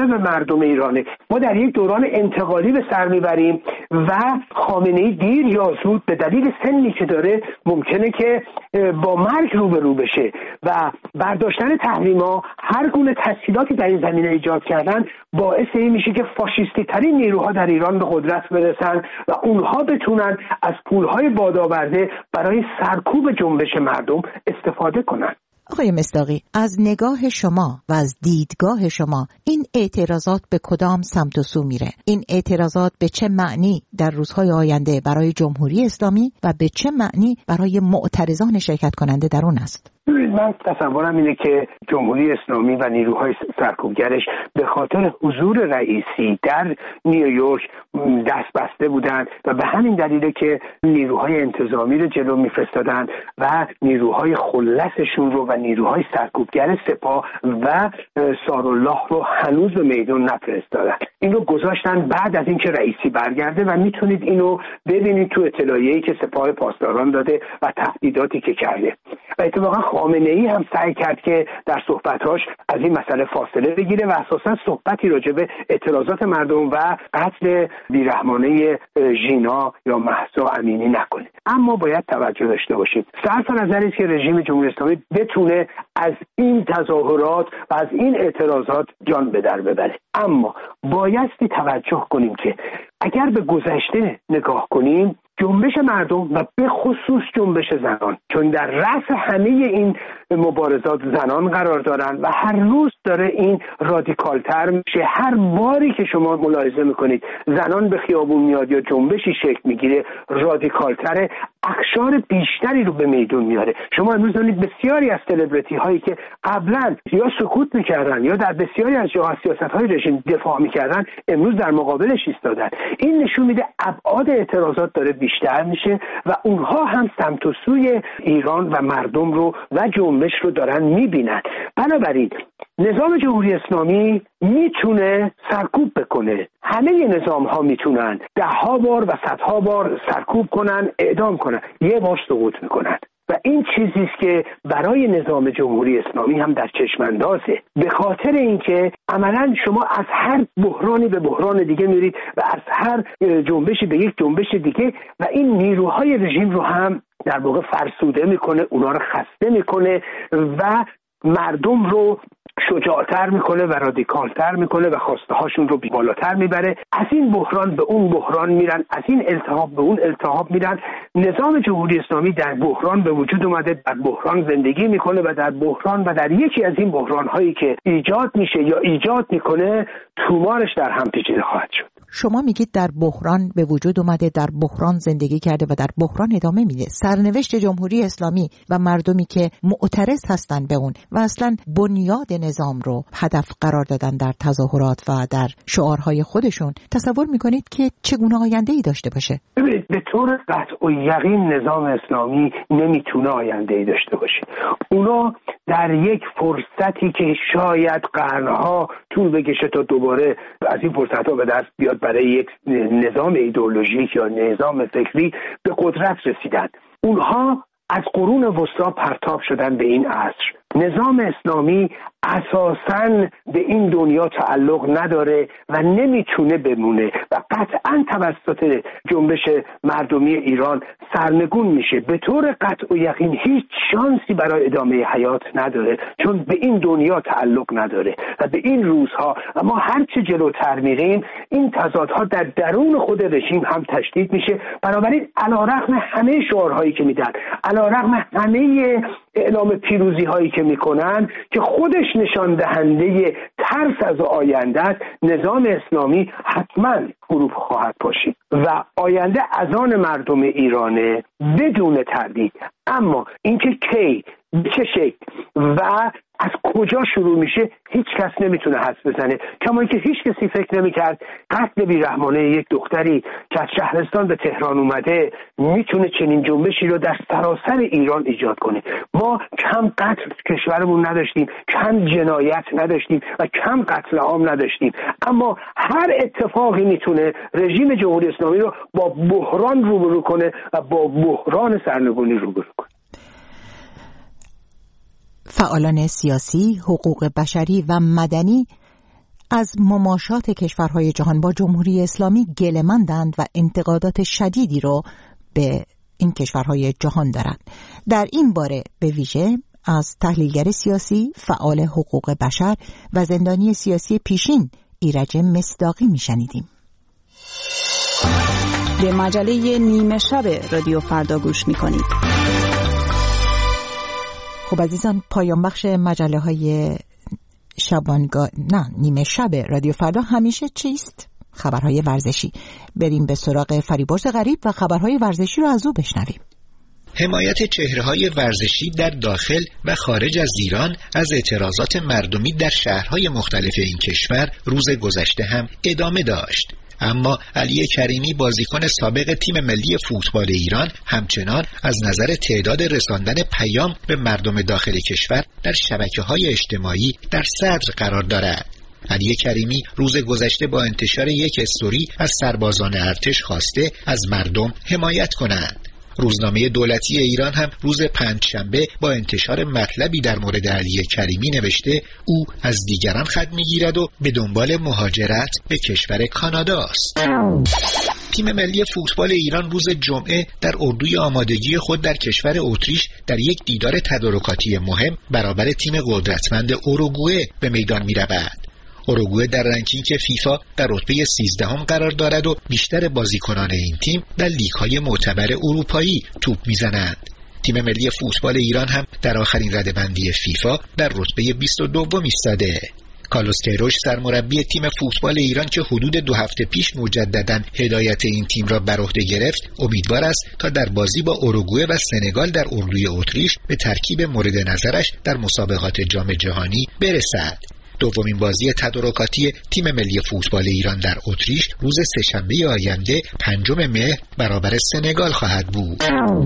مردم ایرانه. ما در یک دوران انتقالی به سر میبریم و خامنه‌ای دیر یا زود به دلیل سنی که داره ممکنه که با مرگ روبرو بشه و برداشتن تحریم‌ها هر گونه تسهیلاتی در این زمینه ایجاد کردن باعث این میشه که فاشیستی ترین نیروها در ایران به قدرت برسن و اونها بتونن از پولهای بادآورده برای سرکوب جنبش مردم استفاده کنن. آقای مصداقی، از نگاه شما و از دیدگاه شما این اعتراضات به کدام سمت و سو میره؟ این اعتراضات به چه معنی در روزهای آینده برای جمهوری اسلامی و به چه معنی برای معترضان شرکت کننده در اون است؟ من تصورم اینه که جمهوری اسلامی و نیروهای سرکوبگرش به خاطر حضور رئیسی در نیویورک دست بسته بودند و به همین دلیله که نیروهای انتظامی رو جلو میفرستادن و نیروهای خلصشون رو و نیروهای سرکوبگر سپاه و سارالله رو هنوز به میدان نفرستادن. این رو گذاشتن بعد از اینکه رئیسی برگرده و میتونید اینو ببینید تو اطلاعیه‌ای که سپاه پاسداران داده و تهدیداتی که کرده. و اتفاقا خامنه‌ای هم سعی کرد که در صحبت‌هاش از این مسئله فاصله بگیره و اساساً صحبتی راجع به اعتراضات مردم و قتل بیرحمانه ژینا یا مهسا امینی نکنه. اما باید توجه داشته باشید صرف نظر است که رژیم جمهوری اسلامی بتونه از این تظاهرات و از این اعتراضات جان به در ببره، اما بایستی توجه کنیم که اگر به گذشته نگاه کنیم جنبش مردم و به خصوص جنبش زنان، چون در رأس همه این مبارزات زنان قرار دارن و هر روز داره این رادیکالتر میشه. هر باری که شما ملاحظه میکنید زنان به خیابون میاد یا جنبشی شکل میگیره رادیکالتره، اقشار بیشتری رو به میدون میاره. شما امروز دارید بسیاری از سلبریتی هایی که قبلا یا سکوت میکردن یا در بسیاری از جاها سیاست های رژیم دفاع میکردن امروز در مقابلش ایستادن. این نشون میده ابعاد اعتراضات داره بیشتر میشه و اونها هم سمت و سوی ایران و مردم رو و جنبش رو دارن میبینن. بنابراین نظام جمهوری اسلامی میتونه سرکوب بکنه. همه نظام ها میتونن 10 بار و 100 بار سرکوب کنن، اعدام کنن، یه بار سقوط میکنن و این چیزی است که برای نظام جمهوری اسلامی هم در چشم اندازه. به خاطر اینکه عملاً شما از هر بحرانی به بحران دیگه میرید و از هر جنبشی به یک جنبش دیگه و این نیروهای رژیم رو هم در واقع فرسوده میکنه، اونا رو خسته میکنه و مردم رو شجاعتر میکنه و رادیکالتر میکنه و خواسته هاشون رو بالاتر میبره. از این بحران به اون بحران میرن، از این التهاب به اون التهاب میرن. نظام جمهوری اسلامی در بحران به وجود اومده، در بحران زندگی میکنه و در بحران و در یکی از این بحران هایی که ایجاد میشه یا ایجاد میکنه تومارش در هم پیچیده خواهد شد. شما میگید در بحران به وجود اومده، در بحران زندگی کرده و در بحران ادامه میده. سرنوشت جمهوری اسلامی و مردمی که معترض هستن به اون و اصلا بنیاد نظام رو هدف قرار دادن در تظاهرات و در شعارهای خودشون، تصور میکنید که چگونه آینده‌ای داشته باشه؟ به طور قطع و یقین نظام اسلامی نمیتونه آینده‌ای داشته باشه. اونا در یک فرصتی که شاید قرنها طول بکشه تا دوباره از این فرصت‌ها به دست بیاد برای یک نظام ایدئولوژیک یا نظام فکری به قدرت رسیدن. اونها از قرون وسطا پرتاب شدن به این عصر. نظام اسلامی اساساً به این دنیا تعلق نداره و نمیتونه بمونه و قطعاً توسط جنبش مردمی ایران سرنگون میشه. به طور قطع و یقین هیچ شانسی برای ادامه حیات نداره، چون به این دنیا تعلق نداره و به این روزها. اما هرچه جلوتر میریم این تضادها در درون خود رژیم هم تشدید میشه. بنابراین علیرغم همه شعارهایی که میدن، علیرغم همه اعلام پیروزی هایی که میکنن که خودش نشان دهنده ترس از آینده است، نظام اسلامی حتما غروب خواهد پاشید و آینده از آن مردم ایرانه بدون تردید. اما اینکه کی، به چه شکل و از کجا شروع میشه هیچ کس نمیتونه حدس بزنه. کما اینکه هیچ کسی فکر نمیکرد قتل بیرحمانه یک دختری که از شهرستان به تهران اومده میتونه چنین جنبشی رو در سراسر ایران ایجاد کنه. ما کم قتل کشورمون نداشتیم، کم جنایت نداشتیم و کم قتل عام نداشتیم، اما هر اتفاقی میتونه رژیم جمهوری اسلامی رو با بحران روبرو کنه و با بحران سرنگونی روبرو کنه. فعالان سیاسی، حقوق بشری و مدنی از مماشات کشورهای جهان با جمهوری اسلامی گله‌مندند و انتقادات شدیدی رو به این کشورهای جهان دارند. در این باره به ویژه از تحلیلگر سیاسی، فعال حقوق بشر و زندانی سیاسی پیشین ایرج مصداقی میشنیدیم. به مجله نیمه شب رادیو فردا گوش میکنید. خب عزیزان، پایان بخش مجله های نیمه شب رادیو فردا همیشه چیست؟ خبرهای ورزشی. بریم به سراغ فریبرز غریب و خبرهای ورزشی رو از او بشنویم. حمایت چهره‌های ورزشی در داخل و خارج از ایران از اعتراضات مردمی در شهرهای مختلف این کشور روز گذشته هم ادامه داشت. اما علی کریمی، بازیکن سابق تیم ملی فوتبال ایران، همچنان از نظر تعداد رساندن پیام به مردم داخل کشور در شبکه‌های اجتماعی در صدر قرار دارد. علی کریمی روز گذشته با انتشار یک استوری از سربازان ارتش خواسته از مردم حمایت کنند. روزنامه دولتی ایران هم روز پنجشنبه با انتشار مطلبی در مورد علی کریمی نوشته او از دیگران خط می‌گیرد و به دنبال مهاجرت به کشور کانادا است. تیم ملی فوتبال ایران روز جمعه در اردوی آمادگی خود در کشور اتریش در یک دیدار تدارکاتی مهم برابر تیم قدرتمند اوروگوئه به میدان می‌رود. اوروگوئه در رنکینگ فیفا در رتبه 13 قرار دارد و بیشتر بازیکنان این تیم در لیگ‌های معتبر اروپایی توپ میزنند. تیم ملی فوتبال ایران هم در آخرین رده‌بندی فیفا در رتبه 22 ایستاده. کارلوس کیروش، سرمربی تیم فوتبال ایران که حدود 2 هفته پیش مجدداً هدایت این تیم را بر عهده گرفت، امیدوار است تا در بازی با اوروگوئه و سنگال در اردوی اتریش به ترکیب مورد نظرش در مسابقات جام جهانی برسد. دومین بازی تدارکاتی تیم ملی فوتبال ایران در اتریش روز سه‌شنبه آینده 5 مهر برابر سنگال خواهد بود.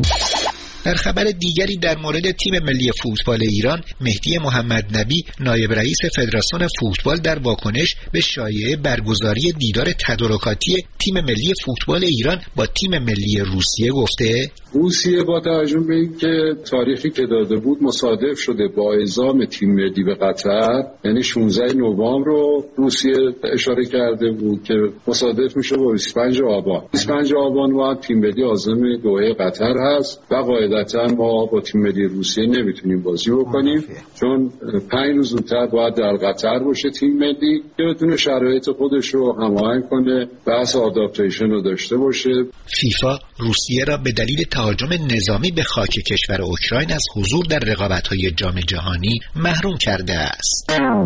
در خبر دیگری در مورد تیم ملی فوتبال ایران، مهدی محمد نبی، نایب رئیس فدراسیون فوتبال، در واکنش به شایعه برگزاری دیدار تدارکاتی تیم ملی فوتبال ایران با تیم ملی روسیه گفته روسیه با توجه به اینکه تاریخی که داده بود مصادف شده با اعزام تیم ملی به قطر، یعنی 16 نوامبر رو روسیه اشاره کرده بود که مصادف میشه با 25 آبان. 25 آبان ما تیم ملی عازم دوحه قطر هست و قاعدتاً ما با تیم ملی روسیه نمیتونیم بازی بکنیم چون 5 روز زودتر باید در قطر باشه تیم ملی که بتونه شرایط خودش رو هماهنگ کنه، بحث آداپتیشن رو داشته باشه. فیفا روسیه را به دلیل تهاجم نظامی به خاک کشور اوکراین از حضور در رقابت‌های جام جهانی محروم کرده است.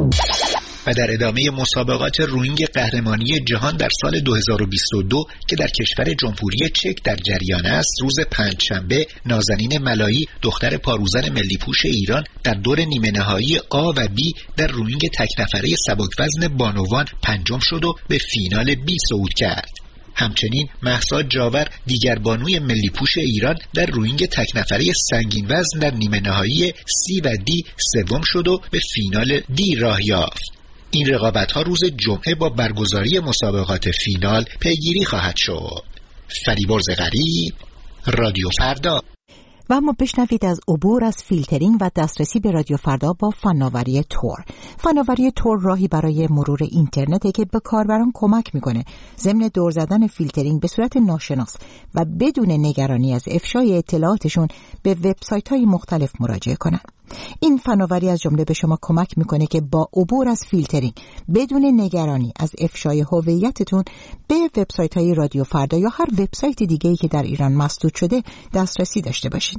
و در ادامه مسابقات روینگ قهرمانی جهان در سال 2022 که در کشور جمهوری چک در جریان است، روز پنجشنبه نازنین ملایی، دختر پاروزن ملی پوش ایران، در دور نیمه نهایی آ و بی در روینگ تک نفره سبک وزن بانوان پنجم شد و به فینال بی صعود کرد. همچنین مهسا جاور، دیگر بانوی ملی پوش ایران، در روینگ تک نفره سنگین وزن در نیمه نهایی سی و دی سوم شد و به فینال دی راه یافت. این رقابت‌ها روز جمعه با برگزاری مسابقات فینال پیگیری خواهد شد. فریبرز غریب، رادیو فردا. و اما بشنوید از عبور از فیلترینگ و دسترسی به رادیو فردا با فناوری تور. فناوری تور راهی برای مرور اینترنته که به کاربران کمک میکنه ضمن دور زدن فیلترینگ به صورت ناشناس و بدون نگرانی از افشای اطلاعاتشون به وبسایت‌های مختلف مراجعه کنن. این فناوری از جمله به شما کمک میکنه که با عبور از فیلترینگ بدون نگرانی از افشای هویتتون به وبسایت‌های رادیو فردا یا هر وبسایت دیگه‌ای که در ایران مسدود شده دسترسی داشته باشید.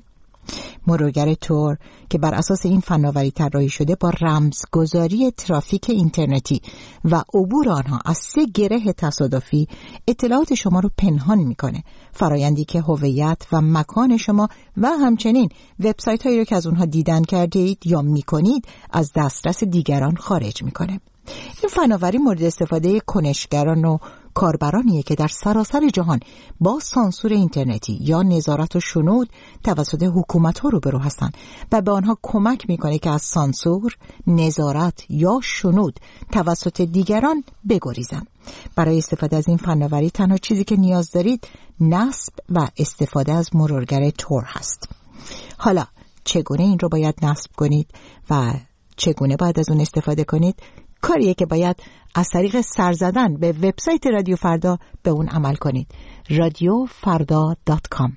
مرورگر تور که بر اساس این فناوری طراحی شده با رمزگذاری ترافیک اینترنتی و عبور آنها از 3 گره تصادفی اطلاعات شما رو پنهان میکنه، فرایندی که هویت و مکان شما و همچنین وبسایت هایی رو که از اونها دیدن کرده اید یا میکنید از دسترس دیگران خارج میکنه. این فناوری مورد استفاده کنشگران و کاربرانیه که در سراسر جهان با سانسور اینترنتی یا نظارت و شنود توسط حکومت‌ها روبرو هستن و به آنها کمک میکنه که از سانسور، نظارت یا شنود توسط دیگران بگریزن. برای استفاده از این فناوری تنها چیزی که نیاز دارید نصب و استفاده از مرورگر تور هست. حالا چگونه این رو باید نصب کنید و چگونه باید از اون استفاده کنید؟ کاریه که باید از طریق سر زدن به وبسایت رادیو فردا به اون عمل کنید. radiofarda.com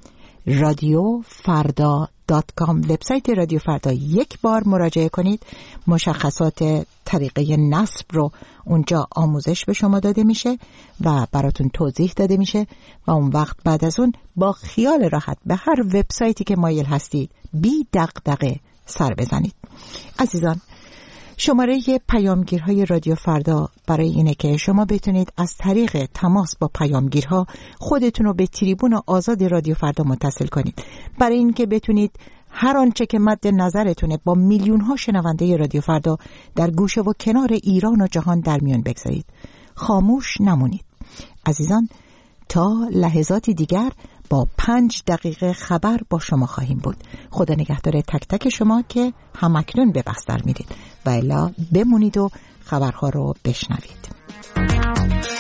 radiofarda.com وبسایت رادیو فردا. یک بار مراجعه کنید، مشخصات طریقه نصب رو اونجا آموزش به شما داده میشه و براتون توضیح داده میشه و اون وقت بعد از اون با خیال راحت به هر وبسایتی که مایل هستید بی دغدغه سر بزنید. عزیزان، شماره پیامگیرهای رادیو فردا برای اینه که شما بتونید از طریق تماس با پیامگیرها خودتون رو به تریبون آزاد رادیو فردا متصل کنید، برای اینکه بتونید هر آنچه که مد نظرتونه با میلیون ها شنونده رادیو فردا در گوشه و کنار ایران و جهان در میان بگذارید. خاموش نمونید. عزیزان، تا لحظاتی دیگر با 5 دقیقه خبر با شما خواهیم بود. خدا نگهدار تک تک شما که همکنون به بستر میرید و الا بمونید و خبرها رو بشنوید.